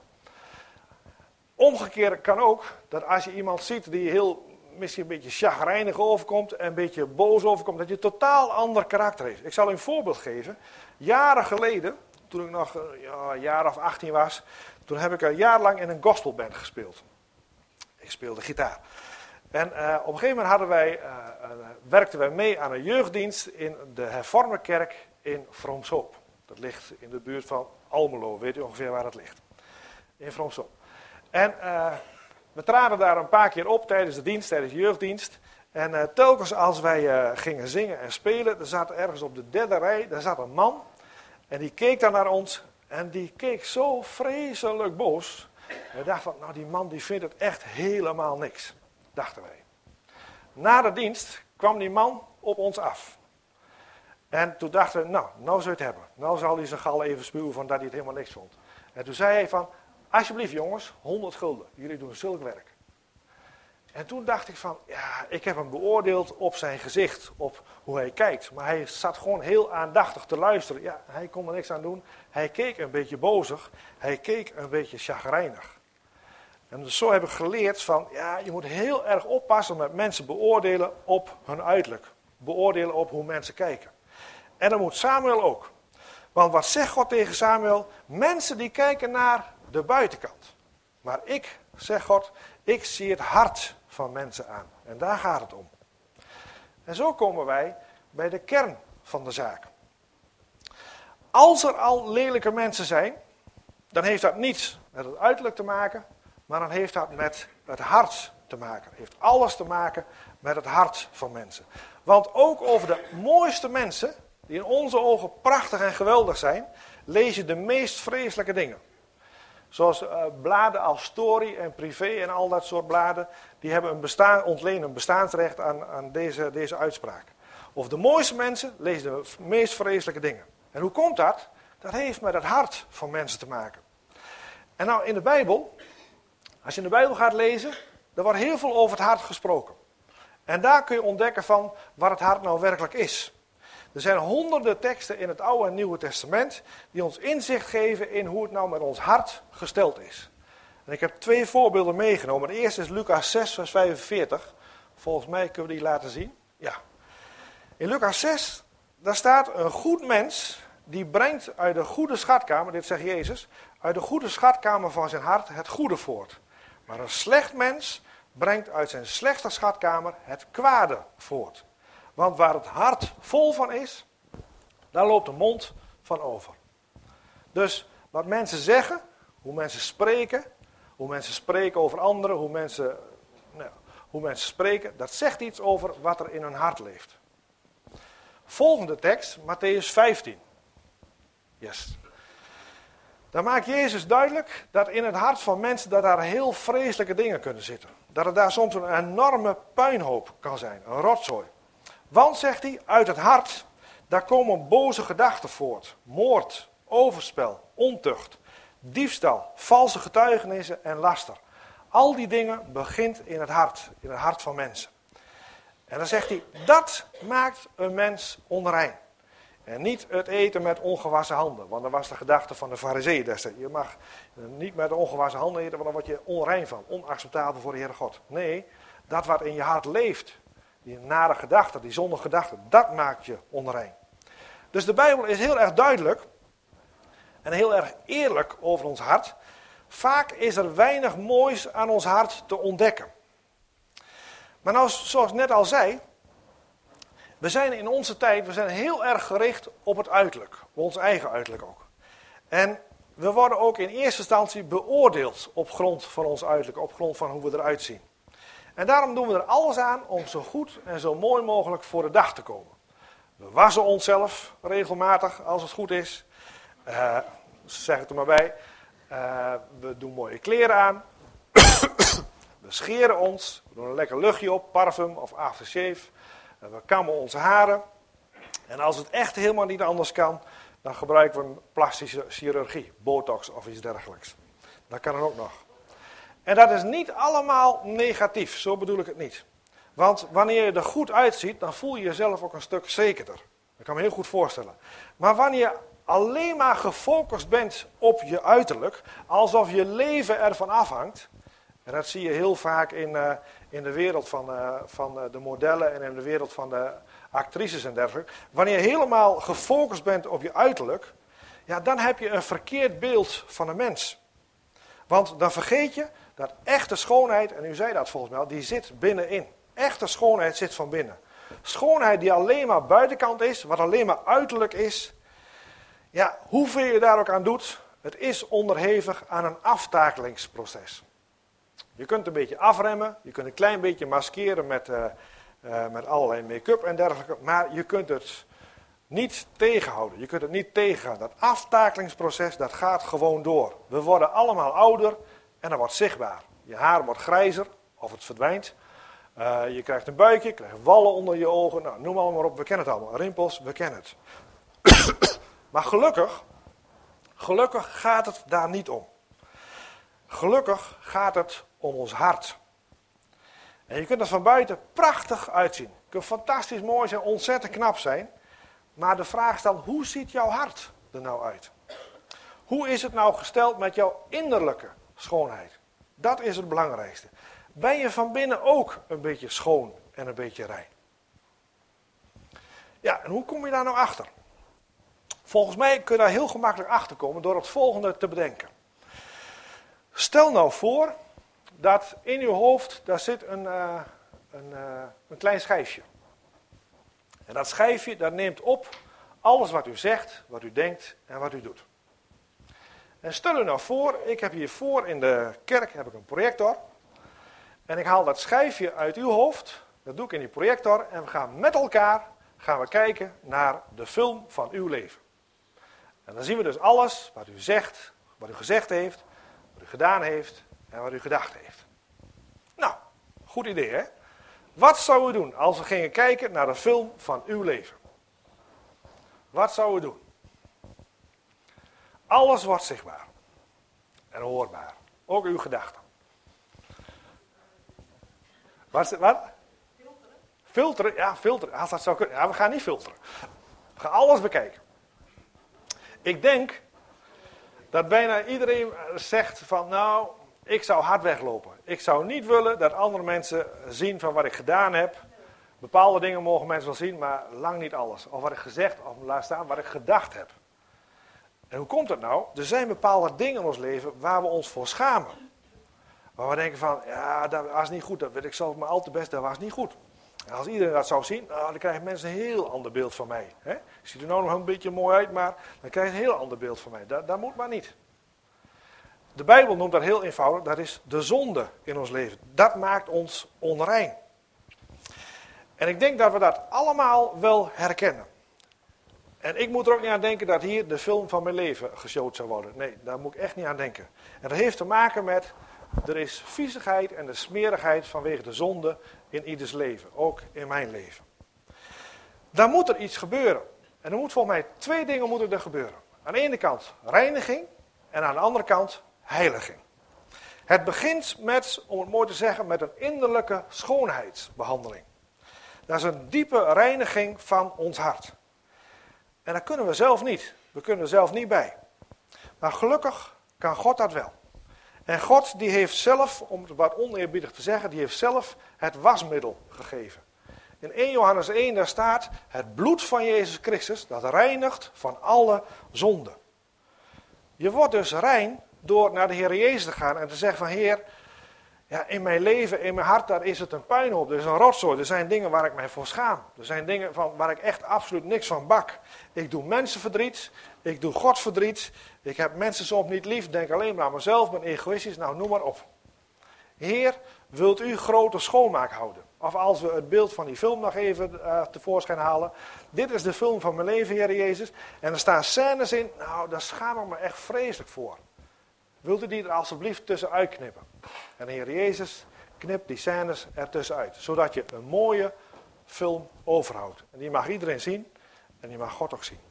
Speaker 1: Omgekeerd kan ook, dat als je iemand ziet die heel, misschien een beetje chagrijnig overkomt en een beetje boos overkomt, dat je een totaal ander karakter heeft. Ik zal u een voorbeeld geven. Jaren geleden, toen ik nog ja, een jaar of achttien was, toen heb ik een jaar lang in een gospelband gespeeld. Ik speelde gitaar. En uh, op een gegeven moment hadden wij, uh, uh, werkten wij mee aan een jeugddienst in de hervormde kerk in Vroomshoop. Dat ligt in de buurt van Almelo, weet u ongeveer waar dat ligt. In Vroomshoop. En uh, we traden daar een paar keer op tijdens de dienst, tijdens de jeugddienst. En uh, telkens als wij uh, gingen zingen en spelen, er zat ergens op de derde rij, daar zat een man. En die keek dan naar ons en die keek zo vreselijk boos. En we dachten van, nou die man die vindt het echt helemaal niks, dachten wij. Na de dienst kwam die man op ons af. En toen dachten we, nou, nou zou je het hebben. Nou zal hij zijn gal even spuwen van dat hij het helemaal niks vond. En toen zei hij van, alsjeblieft jongens, honderd gulden, jullie doen zulk werk. En toen dacht ik van, ja, ik heb hem beoordeeld op zijn gezicht, op hoe hij kijkt. Maar hij zat gewoon heel aandachtig te luisteren. Ja, hij kon er niks aan doen. Hij keek een beetje bozig. Hij keek een beetje chagrijnig. En dus zo heb ik geleerd van, ja, je moet heel erg oppassen met mensen beoordelen op hun uiterlijk. Beoordelen op hoe mensen kijken. En dat moet Samuel ook. Want wat zegt God tegen Samuel? Mensen die kijken naar de buitenkant. Maar ik, zegt God, ik zie het hart van mensen aan. En daar gaat het om. En zo komen wij bij de kern van de zaak. Als er al lelijke mensen zijn, dan heeft dat niets met het uiterlijk te maken, maar dan heeft dat met het hart te maken. Het heeft alles te maken met het hart van mensen. Want ook over de mooiste mensen, die in onze ogen prachtig en geweldig zijn, lees je de meest vreselijke dingen. Zoals uh, bladen als Story en Privé en al dat soort bladen, die hebben een bestaan, ontlenen een bestaansrecht aan, aan deze, deze uitspraak. Of de mooiste mensen lezen de meest vreselijke dingen. En hoe komt dat? Dat heeft met het hart van mensen te maken. En nou in de Bijbel, als je in de Bijbel gaat lezen, dan wordt heel veel over het hart gesproken. En daar kun je ontdekken van wat het hart nou werkelijk is. Er zijn honderden teksten in het Oude en Nieuwe Testament die ons inzicht geven in hoe het nou met ons hart gesteld is. En ik heb twee voorbeelden meegenomen. De eerste is Lucas zes, vers vijfenveertig. Volgens mij kunnen we die laten zien. Ja. In Lucas zes, daar staat een goed mens die brengt uit de goede schatkamer, dit zegt Jezus, uit de goede schatkamer van zijn hart het goede voort. Maar een slecht mens brengt uit zijn slechte schatkamer het kwade voort. Want waar het hart vol van is, daar loopt de mond van over. Dus wat mensen zeggen, hoe mensen spreken, hoe mensen spreken over anderen, hoe mensen, nou, hoe mensen spreken, dat zegt iets over wat er in hun hart leeft. Volgende tekst, Mattheüs vijftien. Yes. Dan maakt Jezus duidelijk dat in het hart van mensen dat daar heel vreselijke dingen kunnen zitten. Dat er daar soms een enorme puinhoop kan zijn, een rotzooi. Want, zegt hij, uit het hart, daar komen boze gedachten voort. Moord, overspel, ontucht, diefstal, valse getuigenissen en laster. Al die dingen begint in het hart, in het hart van mensen. En dan zegt hij, dat maakt een mens onrein. En niet het eten met ongewassen handen. Want dat was de gedachte van de farizeeën destijds. Je mag niet met ongewassen handen eten, want dan word je onrein van. Onacceptabel voor de Heere God. Nee, dat wat in je hart leeft, die nare gedachten, die zondige gedachten, dat maakt je onrein. Dus de Bijbel is heel erg duidelijk en heel erg eerlijk over ons hart. Vaak is er weinig moois aan ons hart te ontdekken. Maar nou, zoals ik net al zei, we zijn in onze tijd, we zijn heel erg gericht op het uiterlijk. Op ons eigen uiterlijk ook. En we worden ook in eerste instantie beoordeeld op grond van ons uiterlijk, op grond van hoe we eruit zien. En daarom doen we er alles aan om zo goed en zo mooi mogelijk voor de dag te komen. We wassen onszelf regelmatig als het goed is. Uh, zeg het er maar bij. Uh, we doen mooie kleren aan. We scheren ons. We doen een lekker luchtje op, parfum of aftershave. Uh, we kammen onze haren. En als het echt helemaal niet anders kan, dan gebruiken we een plastische chirurgie. Botox of iets dergelijks. Dat kan er ook nog. En dat is niet allemaal negatief, zo bedoel ik het niet. Want wanneer je er goed uitziet, dan voel je jezelf ook een stuk zekerder. Dat kan me heel goed voorstellen. Maar wanneer je alleen maar gefocust bent op je uiterlijk, alsof je leven ervan afhangt. En dat zie je heel vaak in, uh, in de wereld van, uh, van uh, de modellen en in de wereld van de actrices en dergelijke. Wanneer je helemaal gefocust bent op je uiterlijk, ja, dan heb je een verkeerd beeld van een mens. Want dan vergeet je dat echte schoonheid, en u zei dat volgens mij al, die zit binnenin. Echte schoonheid zit van binnen. Schoonheid die alleen maar buitenkant is, wat alleen maar uiterlijk is. Ja, hoeveel je daar ook aan doet, het is onderhevig aan een aftakelingsproces. Je kunt een beetje afremmen, je kunt een klein beetje maskeren met, uh, uh, met allerlei make-up en dergelijke, maar je kunt het niet tegenhouden, je kunt het niet tegengaan. Dat aftakelingsproces, dat gaat gewoon door. We worden allemaal ouder en dat wordt zichtbaar. Je haar wordt grijzer of het verdwijnt. Uh, je krijgt een buikje, je krijgt wallen onder je ogen, nou, noem allemaal maar op, we kennen het allemaal. Rimpels, we kennen het. Maar gelukkig, gelukkig gaat het daar niet om. Gelukkig gaat het om ons hart. En je kunt er van buiten prachtig uitzien. Je kunt fantastisch mooi zijn, ontzettend knap zijn. Maar de vraag is dan, hoe ziet jouw hart er nou uit? Hoe is het nou gesteld met jouw innerlijke schoonheid? Dat is het belangrijkste. Ben je van binnen ook een beetje schoon en een beetje rein? Ja, en hoe kom je daar nou achter? Volgens mij kun je daar heel gemakkelijk achter komen door het volgende te bedenken. Stel nou voor dat in uw hoofd, daar zit een, uh, een, uh, een klein schijfje. En dat schijfje, dat neemt op alles wat u zegt, wat u denkt en wat u doet. En stel u nou voor, ik heb hiervoor in de kerk heb ik een projector. En ik haal dat schijfje uit uw hoofd, dat doe ik in die projector. En we gaan met elkaar gaan we kijken naar de film van uw leven. En dan zien we dus alles wat u zegt, wat u gezegd heeft, wat u gedaan heeft en wat u gedacht heeft. Nou, goed idee hè? Wat zou u doen als we gingen kijken naar de film van uw leven? Wat zou u doen? Alles wordt zichtbaar en hoorbaar. Ook uw gedachten. Wat? Wat? Filteren. Filteren, ja, filteren. Als dat zou kunnen. Ja, we gaan niet filteren. We gaan alles bekijken. Ik denk dat bijna iedereen zegt van, nou, ik zou hard weglopen. Ik zou niet willen dat andere mensen zien van wat ik gedaan heb. Bepaalde dingen mogen mensen wel zien, maar lang niet alles. Of wat ik gezegd, of laat staan, wat ik gedacht heb. En hoe komt dat nou? Er zijn bepaalde dingen in ons leven waar we ons voor schamen. Waar we denken van, ja, dat was niet goed, dat weet ik zelf maar al te best, dat was niet goed. En als iedereen dat zou zien, nou, dan krijgen mensen een heel ander beeld van mij. Hè? Ziet er nou nog een beetje mooi uit, maar dan krijg je een heel ander beeld van mij. Dat, dat moet maar niet. De Bijbel noemt dat heel eenvoudig, dat is de zonde in ons leven. Dat maakt ons onrein. En ik denk dat we dat allemaal wel herkennen. En ik moet er ook niet aan denken dat hier de film van mijn leven geshowd zou worden. Nee, daar moet ik echt niet aan denken. En dat heeft te maken met, er is viezigheid en de smerigheid vanwege de zonde in ieders leven. Ook in mijn leven. Dan moet er iets gebeuren. En er moet volgens mij twee dingen moeten er gebeuren. Aan de ene kant reiniging en aan de andere kant heiliging. Het begint met, om het mooi te zeggen, met een innerlijke schoonheidsbehandeling. Dat is een diepe reiniging van ons hart. En dat kunnen we zelf niet. We kunnen er zelf niet bij. Maar gelukkig kan God dat wel. En God die heeft zelf, om het wat oneerbiedig te zeggen, die heeft zelf het wasmiddel gegeven. In eerste Johannes één daar staat, het bloed van Jezus Christus, dat reinigt van alle zonde. Je wordt dus rein door naar de Heer Jezus te gaan en te zeggen van Heer, ja, in mijn leven, in mijn hart, daar is het een puinhoop, er is een rotzooi. Er zijn dingen waar ik mij voor schaam. Er zijn dingen van, waar ik echt absoluut niks van bak. Ik doe mensen verdriet, ik doe God verdriet, ik heb mensen soms niet lief, denk alleen maar aan mezelf, ben egoïstisch, nou noem maar op. Heer, wilt u grote schoonmaak houden? Of als we het beeld van die film nog even uh, tevoorschijn halen. Dit is de film van mijn leven, Heer Jezus. En er staan scènes in, nou daar schaam ik me echt vreselijk voor. Wilt u die er alsjeblieft tussenuit knippen? En de Heer Jezus knipt die scènes er tussenuit. Zodat je een mooie film overhoudt. En die mag iedereen zien. En die mag God ook zien.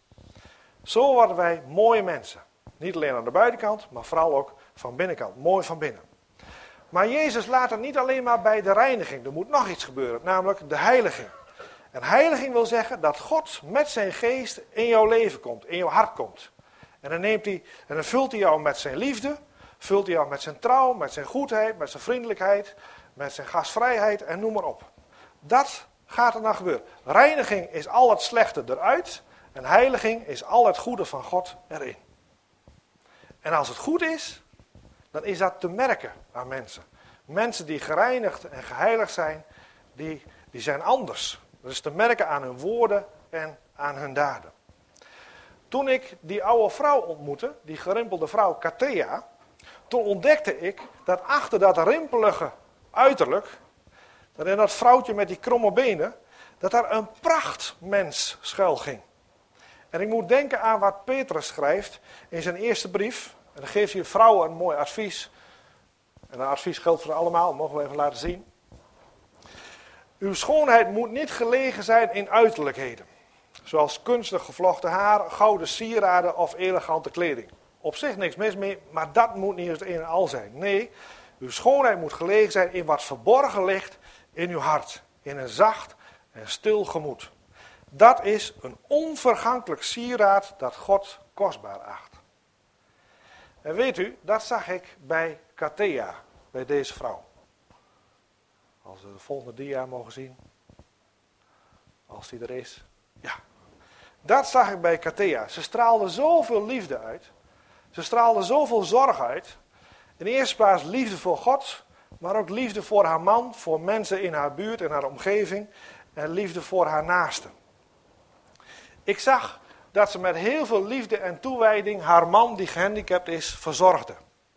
Speaker 1: Zo worden wij mooie mensen. Niet alleen aan de buitenkant, maar vooral ook van binnenkant. Mooi van binnen. Maar Jezus laat het niet alleen maar bij de reiniging. Er moet nog iets gebeuren, namelijk de heiliging. En heiliging wil zeggen dat God met zijn geest in jouw leven komt. In jouw hart komt. En dan, neemt hij, en dan vult hij jou met zijn liefde. Vult hij jou met zijn trouw, met zijn goedheid, met zijn vriendelijkheid. Met zijn gastvrijheid en noem maar op. Dat gaat er dan gebeuren. Reiniging is al het slechte eruit. En heiliging is al het goede van God erin. En als het goed is, dan is dat te merken aan mensen. Mensen die gereinigd en geheiligd zijn, die, die zijn anders. Dat is te merken aan hun woorden en aan hun daden. Toen ik die oude vrouw ontmoette, die gerimpelde vrouw Kathea, toen ontdekte ik dat achter dat rimpelige uiterlijk, dat in dat vrouwtje met die kromme benen, dat daar een prachtmens schuil ging. En ik moet denken aan wat Petrus schrijft in zijn eerste brief. En dan geeft hij vrouwen een mooi advies. En dat advies geldt voor allemaal, dat mogen we even laten zien. Uw schoonheid moet niet gelegen zijn in uiterlijkheden. Zoals kunstig gevlochten haar, gouden sieraden of elegante kleding. Op zich niks mis mee, maar dat moet niet het een en al zijn. Nee, uw schoonheid moet gelegen zijn in wat verborgen ligt in uw hart. In een zacht en stil gemoed. Dat is een onvergankelijk sieraad dat God kostbaar acht. En weet u, dat zag ik bij Kathea, bij deze vrouw. Als we de volgende dia mogen zien. Als die er is. Ja. Dat zag ik bij Kathea. Ze straalde zoveel liefde uit. Ze straalde zoveel zorg uit. In de eerste plaats liefde voor God. Maar ook liefde voor haar man. Voor mensen in haar buurt en haar omgeving. En liefde voor haar naasten. Ik zag dat ze met heel veel liefde en toewijding haar man die gehandicapt is verzorgde.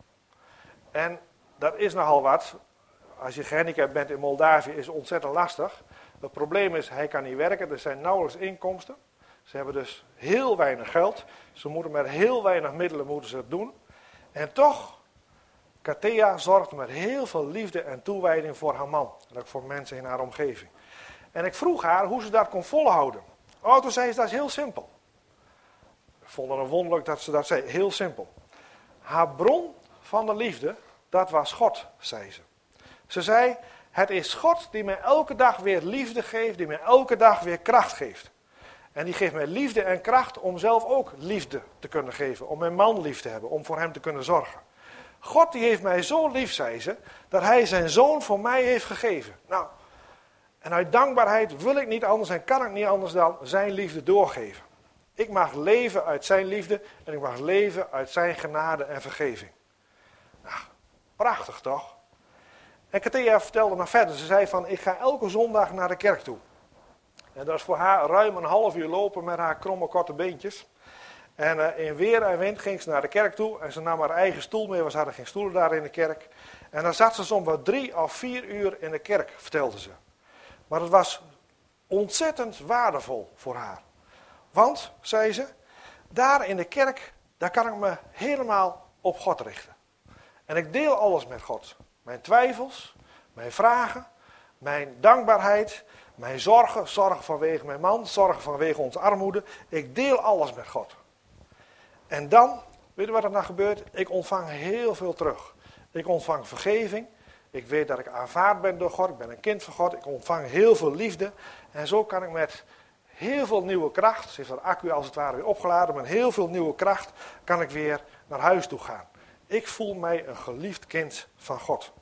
Speaker 1: En dat is nogal wat. Als je gehandicapt bent in Moldavië is het ontzettend lastig. Het probleem is, hij kan niet werken, er zijn nauwelijks inkomsten. Ze hebben dus heel weinig geld. Ze moeten met heel weinig middelen moeten ze het doen. En toch, Kathea zorgt met heel veel liefde en toewijding voor haar man. En ook voor mensen in haar omgeving. En ik vroeg haar hoe ze dat kon volhouden. Oh, toen zei ze, dat is heel simpel. Ik vond het wonderlijk dat ze dat zei. Heel simpel. Haar bron van de liefde, dat was God, zei ze. Ze zei, het is God die mij elke dag weer liefde geeft, die mij elke dag weer kracht geeft. En die geeft mij liefde en kracht om zelf ook liefde te kunnen geven. Om mijn man lief te hebben, om voor hem te kunnen zorgen. God die heeft mij zo lief, zei ze, dat hij zijn zoon voor mij heeft gegeven. Nou, en uit dankbaarheid wil ik niet anders en kan ik niet anders dan zijn liefde doorgeven. Ik mag leven uit zijn liefde en ik mag leven uit zijn genade en vergeving. Nou, prachtig toch? En Kathea vertelde nog verder. Ze zei van, ik ga elke zondag naar de kerk toe. En dat is voor haar ruim een half uur lopen met haar kromme korte beentjes. En uh, in weer en wind ging ze naar de kerk toe. En ze nam haar eigen stoel mee, want ze hadden geen stoelen daar in de kerk. En dan zat ze soms wel drie of vier uur in de kerk, vertelde ze. Maar het was ontzettend waardevol voor haar. Want, zei ze, daar in de kerk, daar kan ik me helemaal op God richten. En ik deel alles met God. Mijn twijfels, mijn vragen, mijn dankbaarheid, mijn zorgen, zorgen vanwege mijn man, zorgen vanwege onze armoede. Ik deel alles met God. En dan, weet je wat er nou gebeurt? Ik ontvang heel veel terug. Ik ontvang vergeving. Ik weet dat ik aanvaard ben door God. Ik ben een kind van God. Ik ontvang heel veel liefde. En zo kan ik met heel veel nieuwe kracht, ze heeft haar accu als het ware weer opgeladen, met heel veel nieuwe kracht kan ik weer naar huis toe gaan. Ik voel mij een geliefd kind van God.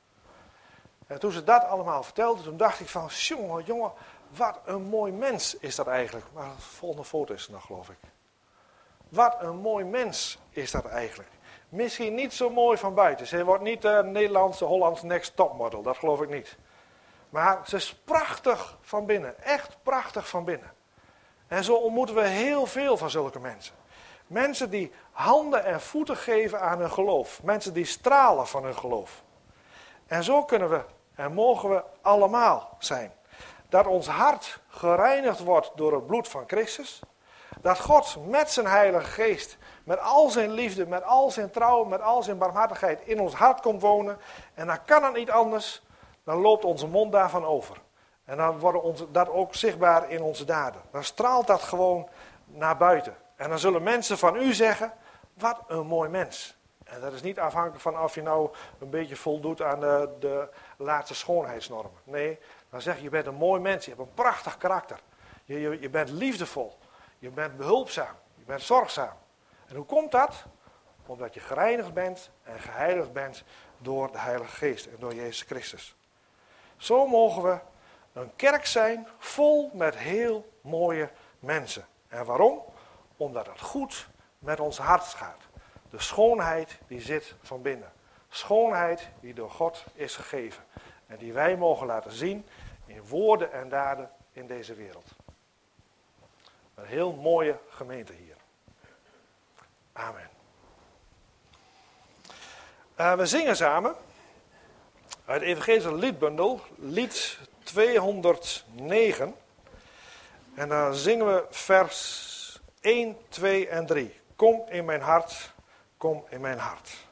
Speaker 1: En toen ze dat allemaal vertelde, toen dacht ik van, jongen, jongen, wat een mooi mens is dat eigenlijk. Maar de volgende foto is er nog, geloof ik. Wat een mooi mens is dat eigenlijk. Misschien niet zo mooi van buiten. Ze wordt niet de Nederlandse, Hollandse next topmodel, dat geloof ik niet. Maar ze is prachtig van binnen, echt prachtig van binnen. En zo ontmoeten we heel veel van zulke mensen. Mensen die handen en voeten geven aan hun geloof. Mensen die stralen van hun geloof. En zo kunnen we en mogen we allemaal zijn. Dat ons hart gereinigd wordt door het bloed van Christus. Dat God met zijn Heilige Geest, met al zijn liefde, met al zijn trouw, met al zijn barmhartigheid in ons hart komt wonen. En dan kan het niet anders, dan loopt onze mond daarvan over. En dan wordt onze, dat ook zichtbaar in onze daden. Dan straalt dat gewoon naar buiten. En dan zullen mensen van u zeggen, wat een mooi mens. En dat is niet afhankelijk van of je nou een beetje voldoet aan de, de laatste schoonheidsnormen. Nee, dan zeg je, je bent een mooi mens, je hebt een prachtig karakter. Je, je, je bent liefdevol, je bent behulpzaam, je bent zorgzaam. En hoe komt dat? Omdat je gereinigd bent en geheiligd bent door de Heilige Geest en door Jezus Christus. Zo mogen we een kerk zijn vol met heel mooie mensen. En waarom? Omdat het goed met ons hart gaat. De schoonheid die zit van binnen. Schoonheid die door God is gegeven. En die wij mogen laten zien in woorden en daden in deze wereld. Een heel mooie gemeente hier. Amen. Uh, we zingen samen uit de Evangelische liedbundel, lied tweehonderdnegen. En dan zingen we vers één, twee en drie. Kom in mijn hart, kom in mijn hart.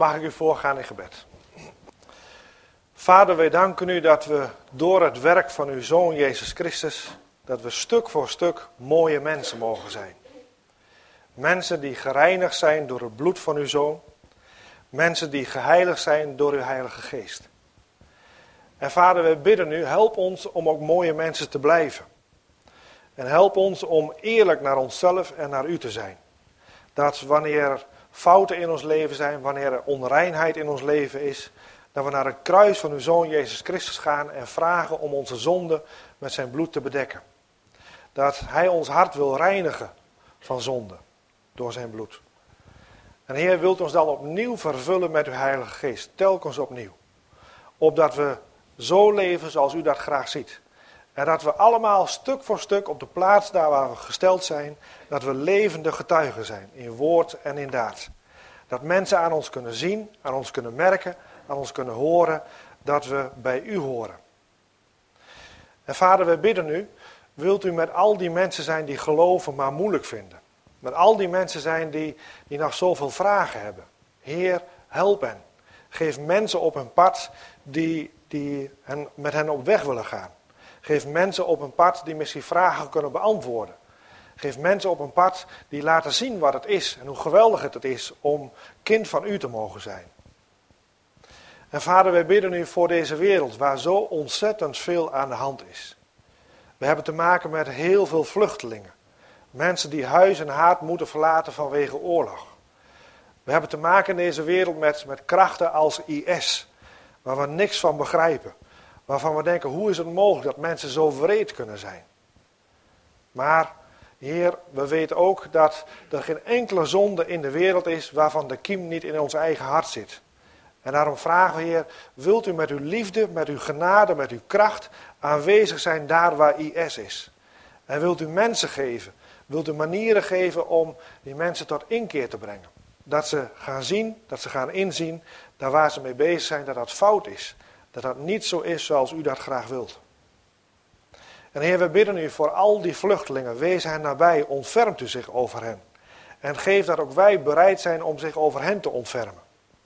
Speaker 1: Mag ik u voorgaan in gebed. Vader, wij danken u dat we door het werk van uw Zoon Jezus Christus, dat we stuk voor stuk mooie mensen mogen zijn. Mensen die gereinigd zijn door het bloed van uw Zoon. Mensen die geheiligd zijn door uw Heilige Geest. En Vader, wij bidden u, help ons om ook mooie mensen te blijven. En help ons om eerlijk naar onszelf en naar u te zijn. Dat wanneer er fouten in ons leven zijn, wanneer er onreinheid in ons leven is, dat we naar het kruis van uw Zoon Jezus Christus gaan en vragen om onze zonde met zijn bloed te bedekken. Dat hij ons hart wil reinigen van zonde door zijn bloed. En Heer, wilt ons dan opnieuw vervullen met uw Heilige Geest, telkens opnieuw. Opdat we zo leven zoals u dat graag ziet. En dat we allemaal stuk voor stuk op de plaats daar waar we gesteld zijn, dat we levende getuigen zijn, in woord en in daad. Dat mensen aan ons kunnen zien, aan ons kunnen merken, aan ons kunnen horen, dat we bij u horen. En Vader, wij bidden u, wilt u met al die mensen zijn die geloven maar moeilijk vinden. Met al die mensen zijn die, die nog zoveel vragen hebben. Heer, help hen. Geef mensen op hun pad die, die hen, met hen op weg willen gaan. Geef mensen op een pad die misschien vragen kunnen beantwoorden. Geef mensen op een pad die laten zien wat het is en hoe geweldig het is om kind van u te mogen zijn. En Vader, wij bidden u voor deze wereld waar zo ontzettend veel aan de hand is. We hebben te maken met heel veel vluchtelingen. Mensen die huis en haard moeten verlaten vanwege oorlog. We hebben te maken in deze wereld met, met krachten als I S, waar we niks van begrijpen. Waarvan we denken, hoe is het mogelijk dat mensen zo wreed kunnen zijn? Maar, Heer, we weten ook dat er geen enkele zonde in de wereld is waarvan de kiem niet in ons eigen hart zit. En daarom vragen we, Heer, wilt u met uw liefde, met uw genade, met uw kracht aanwezig zijn daar waar I S is? En wilt u mensen geven, wilt u manieren geven om die mensen tot inkeer te brengen? Dat ze gaan zien, dat ze gaan inzien, dat waar ze mee bezig zijn, dat dat fout is. Dat dat niet zo is zoals u dat graag wilt. En Heer, we bidden u voor al die vluchtelingen, wees hen nabij, ontfermt u zich over hen. En geef dat ook wij bereid zijn om zich over hen te ontfermen.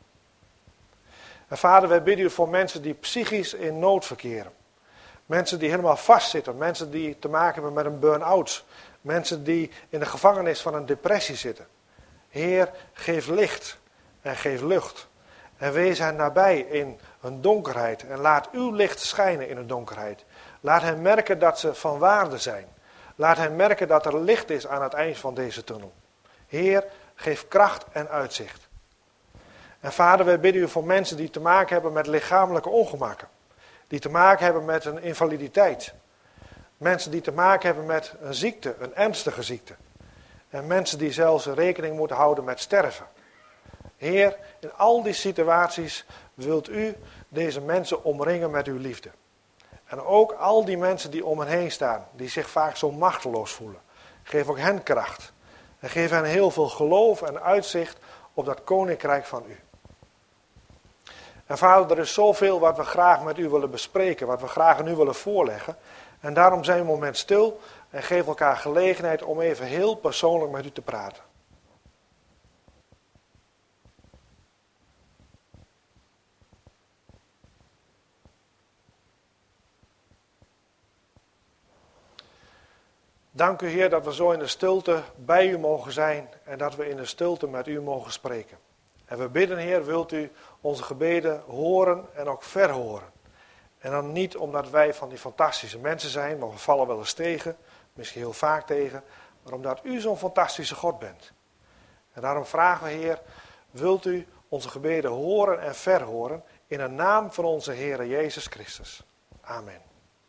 Speaker 1: En Vader, wij bidden u voor mensen die psychisch in nood verkeren. Mensen die helemaal vastzitten, mensen die te maken hebben met een burn-out. Mensen die in de gevangenis van een depressie zitten. Heer, geef licht en geef lucht. En wees hen nabij in hun donkerheid. En laat uw licht schijnen in hun donkerheid. Laat hen merken dat ze van waarde zijn. Laat hen merken dat er licht is aan het eind van deze tunnel. Heer, geef kracht en uitzicht. En Vader, wij bidden u voor mensen die te maken hebben met lichamelijke ongemakken. Die te maken hebben met een invaliditeit. Mensen die te maken hebben met een ziekte, een ernstige ziekte. En mensen die zelfs rekening moeten houden met sterven. Heer, in al die situaties wilt u deze mensen omringen met uw liefde. En ook al die mensen die om hen heen staan, die zich vaak zo machteloos voelen. Geef ook hen kracht. En geef hen heel veel geloof en uitzicht op dat koninkrijk van u. En Vader, er is zoveel wat we graag met u willen bespreken, wat we graag aan u willen voorleggen. En daarom zijn we een moment stil en geef elkaar gelegenheid om even heel persoonlijk met u te praten. Dank u, Heer, dat we zo in de stilte bij u mogen zijn en dat we in de stilte met u mogen spreken. En we bidden, Heer, wilt u onze gebeden horen en ook verhoren. En dan niet omdat wij van die fantastische mensen zijn, maar we vallen wel eens tegen, misschien heel vaak tegen, maar omdat u zo'n fantastische God bent. En daarom vragen we, Heer, wilt u onze gebeden horen en verhoren in de naam van onze Heer Jezus Christus. Amen.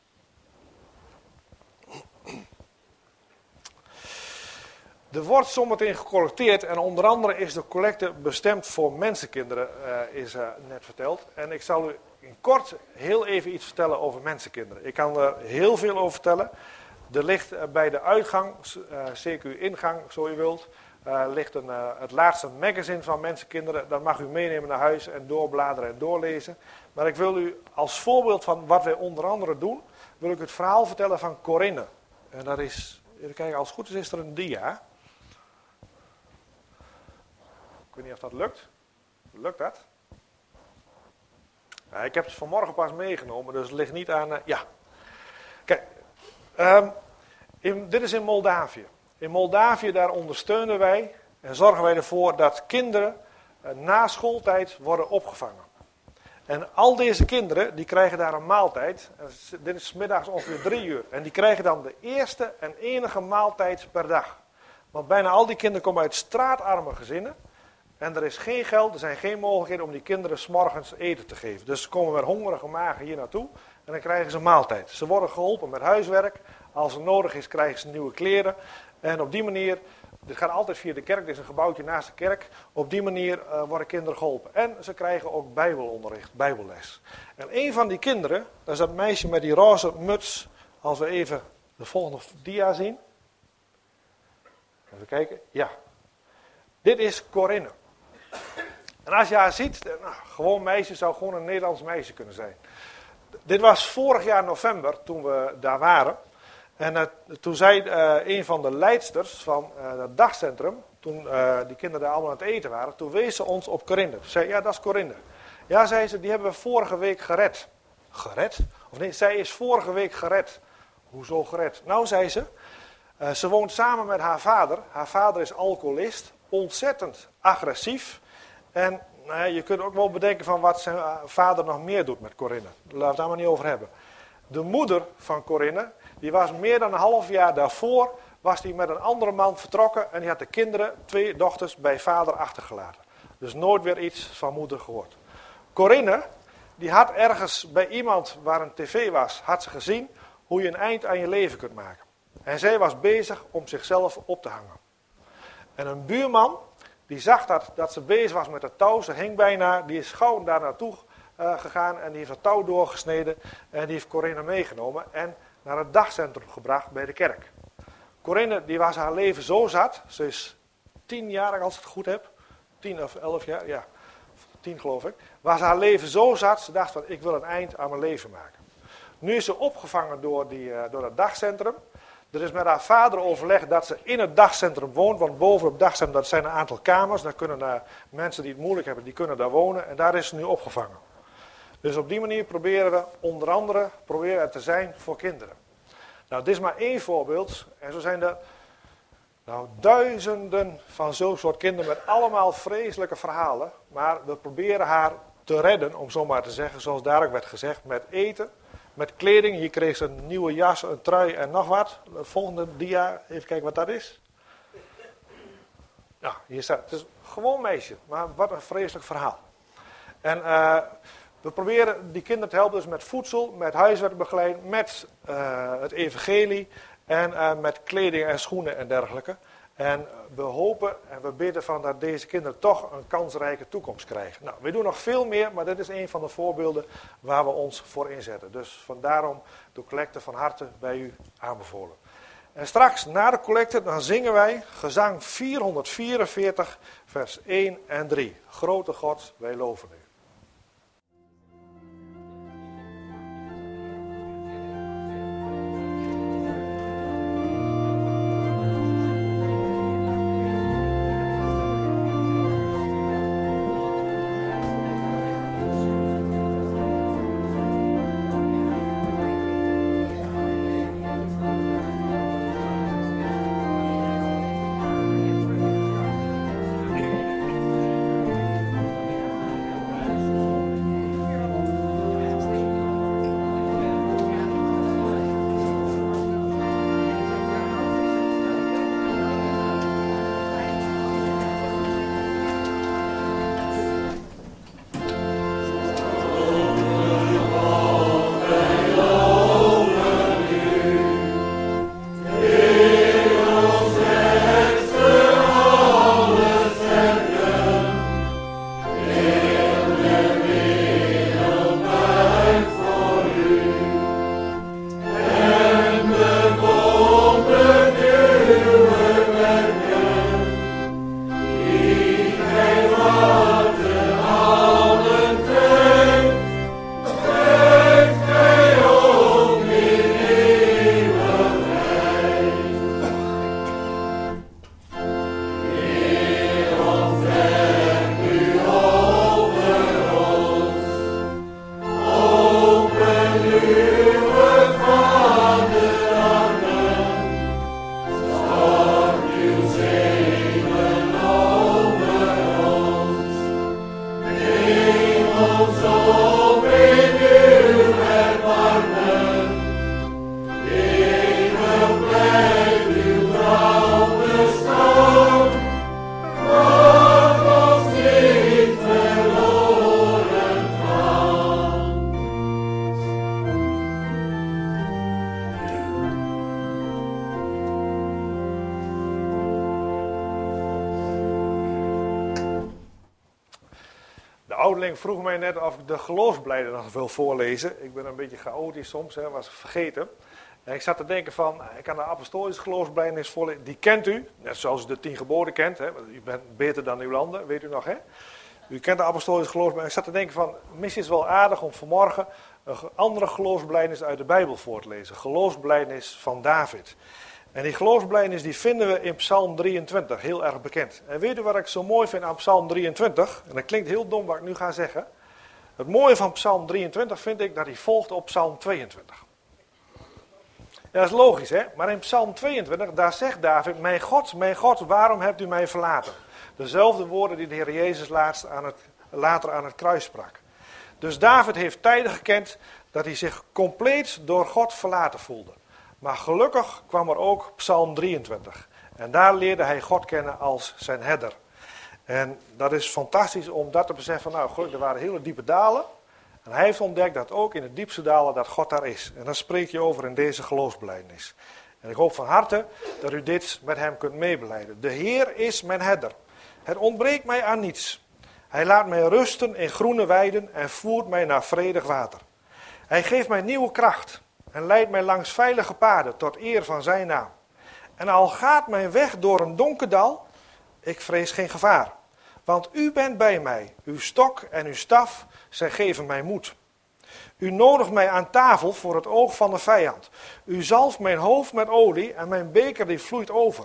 Speaker 1: Er wordt zometeen gecollecteerd en onder andere is de collecte bestemd voor mensenkinderen, uh, is uh, net verteld. En ik zal u in kort heel even iets vertellen over mensenkinderen. Ik kan er heel veel over vertellen. Er ligt uh, bij de uitgang, uh, C Q ingang, zo u wilt, uh, ligt een, uh, het laatste magazine van mensenkinderen. Dat mag u meenemen naar huis en doorbladeren en doorlezen. Maar ik wil u als voorbeeld van wat wij onder andere doen, wil ik het verhaal vertellen van Corinne. En dat is, even kijken, als het goed is, is er een dia. Ik weet niet of dat lukt. Lukt dat? Ja, ik heb het vanmorgen pas meegenomen, dus het ligt niet aan... Uh, ja. Kijk, um, in, dit is in Moldavië. In Moldavië, daar ondersteunen wij en zorgen wij ervoor dat kinderen uh, na schooltijd worden opgevangen. En al deze kinderen, die krijgen daar een maaltijd. En dit is 's middags ongeveer drie uur. En die krijgen dan de eerste en enige maaltijd per dag. Want bijna al die kinderen komen uit straatarme gezinnen. En er is geen geld, er zijn geen mogelijkheden om die kinderen 's morgens eten te geven. Dus ze komen met hongerige magen hier naartoe en dan krijgen ze een maaltijd. Ze worden geholpen met huiswerk. Als het nodig is, krijgen ze nieuwe kleren. En op die manier, dit gaat altijd via de kerk, dit is een gebouwtje naast de kerk. Op die manier uh, worden kinderen geholpen. En ze krijgen ook bijbelonderricht, bijbelles. En een van die kinderen, dat is dat meisje met die roze muts. Als we even de volgende dia zien. Even kijken, ja. Dit is Corinne. En als je haar ziet, nou, gewoon meisje, zou gewoon een Nederlands meisje kunnen zijn. Dit was vorig jaar november, toen we daar waren. En uh, toen zei uh, een van de leidsters van uh, het dagcentrum, toen uh, die kinderen daar allemaal aan het eten waren, toen wees ze ons op Corinne. Toen zei ja, dat is Corinne. Ja, zei ze, die hebben we vorige week gered. Gered? Of nee, zij is vorige week gered. Hoezo gered? Nou, zei ze, uh, ze woont samen met haar vader. Haar vader is alcoholist, ontzettend agressief. En nou ja, je kunt ook wel bedenken van wat zijn vader nog meer doet met Corinne. Laten we het daar maar niet over hebben. De moeder van Corinne, die was meer dan een half jaar daarvoor, was die met een andere man vertrokken en die had de kinderen, twee dochters, bij vader achtergelaten. Dus nooit weer iets van moeder gehoord. Corinne, die had ergens bij iemand waar een tv was, had ze gezien hoe je een eind aan je leven kunt maken. En zij was bezig om zichzelf op te hangen. En een buurman, die zag dat, dat ze bezig was met het touw, ze hing bijna, die is gauw daar naartoe uh, gegaan en die heeft het touw doorgesneden en die heeft Corinne meegenomen en naar het dagcentrum gebracht bij de kerk. Corinne, die was haar leven zo zat, ze is tien jaar als ik het goed heb, tien of elf jaar, ja, tien geloof ik, was haar leven zo zat, ze dacht van ik wil een eind aan mijn leven maken. Nu is ze opgevangen door, die, uh, door het dagcentrum. Er is met haar vader overlegd dat ze in het dagcentrum woont, want boven op het dagcentrum dat zijn een aantal kamers. Daar kunnen uh, mensen die het moeilijk hebben, die kunnen daar wonen en daar is ze nu opgevangen. Dus op die manier proberen we onder andere proberen er te zijn voor kinderen. Nou, dit is maar één voorbeeld en zo zijn er nou, duizenden van zulke soort kinderen met allemaal vreselijke verhalen. Maar we proberen haar te redden, om zo maar te zeggen, zoals daar ook werd gezegd, met eten. Met kleding, hier kreeg ze een nieuwe jas, een trui en nog wat. De volgende dia, even kijken wat dat is. Ja, hier staat, het is gewoon meisje, maar wat een vreselijk verhaal. En uh, we proberen die kinderen te helpen dus met voedsel, met huiswerkbegeleiding, met uh, het evangelie en uh, met kleding en schoenen en dergelijke. En we hopen en we bidden van dat deze kinderen toch een kansrijke toekomst krijgen. Nou, we doen nog veel meer, maar dit is een van de voorbeelden waar we ons voor inzetten. Dus vandaarom de collecte van harte bij u aanbevolen. En straks na de collecte dan zingen wij gezang vierhonderdvierenveertig vers één en drie. Grote God, wij loven u. ouderling vroeg mij net of ik de geloofsbelijden nog wil voorlezen. Ik ben een beetje chaotisch soms, hè, was vergeten. En ik zat te denken van, ik kan de apostolische geloofsbelijdenis voorlezen. Die kent u, net zoals u de tien geboden kent. Hè. U bent beter dan uw landen, weet u nog, hè? U kent de apostolische geloofsbelijdenis. Ik zat te denken van, misschien is het wel aardig om vanmorgen een andere geloofsbelijdenis uit de Bijbel voor te lezen. Geloofsbelijdenis van David. En die geloofsbelijdenis die vinden we in Psalm drieëntwintig, heel erg bekend. En weet u wat ik zo mooi vind aan Psalm drieëntwintig? En dat klinkt heel dom wat ik nu ga zeggen. Het mooie van Psalm drieëntwintig vind ik dat hij volgt op Psalm tweeëntwintig. Ja, dat is logisch, hè? Maar in Psalm tweeëntwintig, daar zegt David, mijn God, mijn God, waarom hebt u mij verlaten? Dezelfde woorden die de Heer Jezus laatst aan het, later aan het kruis sprak. Dus David heeft tijden gekend dat hij zich compleet door God verlaten voelde. Maar gelukkig kwam er ook Psalm drieëntwintig. En daar leerde hij God kennen als zijn herder. En dat is fantastisch om dat te beseffen. Nou, gelukkig, er waren hele diepe dalen. En hij heeft ontdekt dat ook in de diepste dalen dat God daar is. En daar spreek je over in deze geloofsbelijdenis. En ik hoop van harte dat u dit met hem kunt meebelijden. De Heer is mijn herder. Het ontbreekt mij aan niets. Hij laat mij rusten in groene weiden en voert mij naar vredig water. Hij geeft mij nieuwe kracht en leidt mij langs veilige paden tot eer van zijn naam. En al gaat mijn weg door een donker dal, ik vrees geen gevaar. Want u bent bij mij, uw stok en uw staf, zij geven mij moed. U nodigt mij aan tafel voor het oog van de vijand. U zalft mijn hoofd met olie en mijn beker die vloeit over.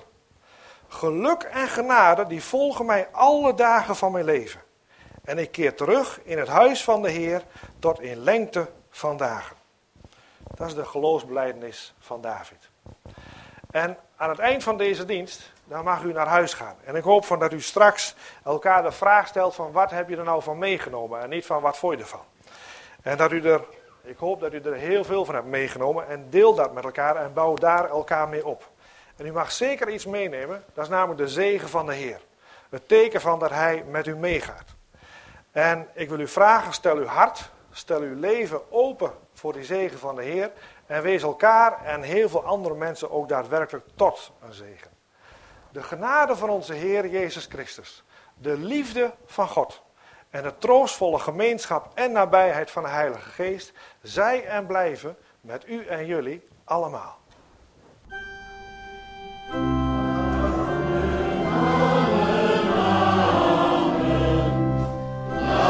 Speaker 1: Geluk en genade die volgen mij alle dagen van mijn leven. En ik keer terug in het huis van de Heer tot in lengte van dagen. Dat is de geloofsbelijdenis van David. En aan het eind van deze dienst, dan mag u naar huis gaan. En ik hoop van dat u straks elkaar de vraag stelt van wat heb je er nou van meegenomen en niet van wat vond je ervan. En dat u er, ik hoop dat u er heel veel van hebt meegenomen en deel dat met elkaar en bouw daar elkaar mee op. En u mag zeker iets meenemen, dat is namelijk de zegen van de Heer. Het teken van dat Hij met u meegaat. En ik wil u vragen, stel uw hart, stel uw leven open voor die zegen van de Heer. En wees elkaar en heel veel andere mensen ook daadwerkelijk tot een zegen. De genade van onze Heer Jezus Christus, de liefde van God en de troostvolle gemeenschap en nabijheid van de Heilige Geest, zij en blijven met u en jullie allemaal.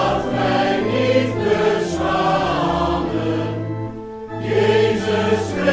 Speaker 4: Jezus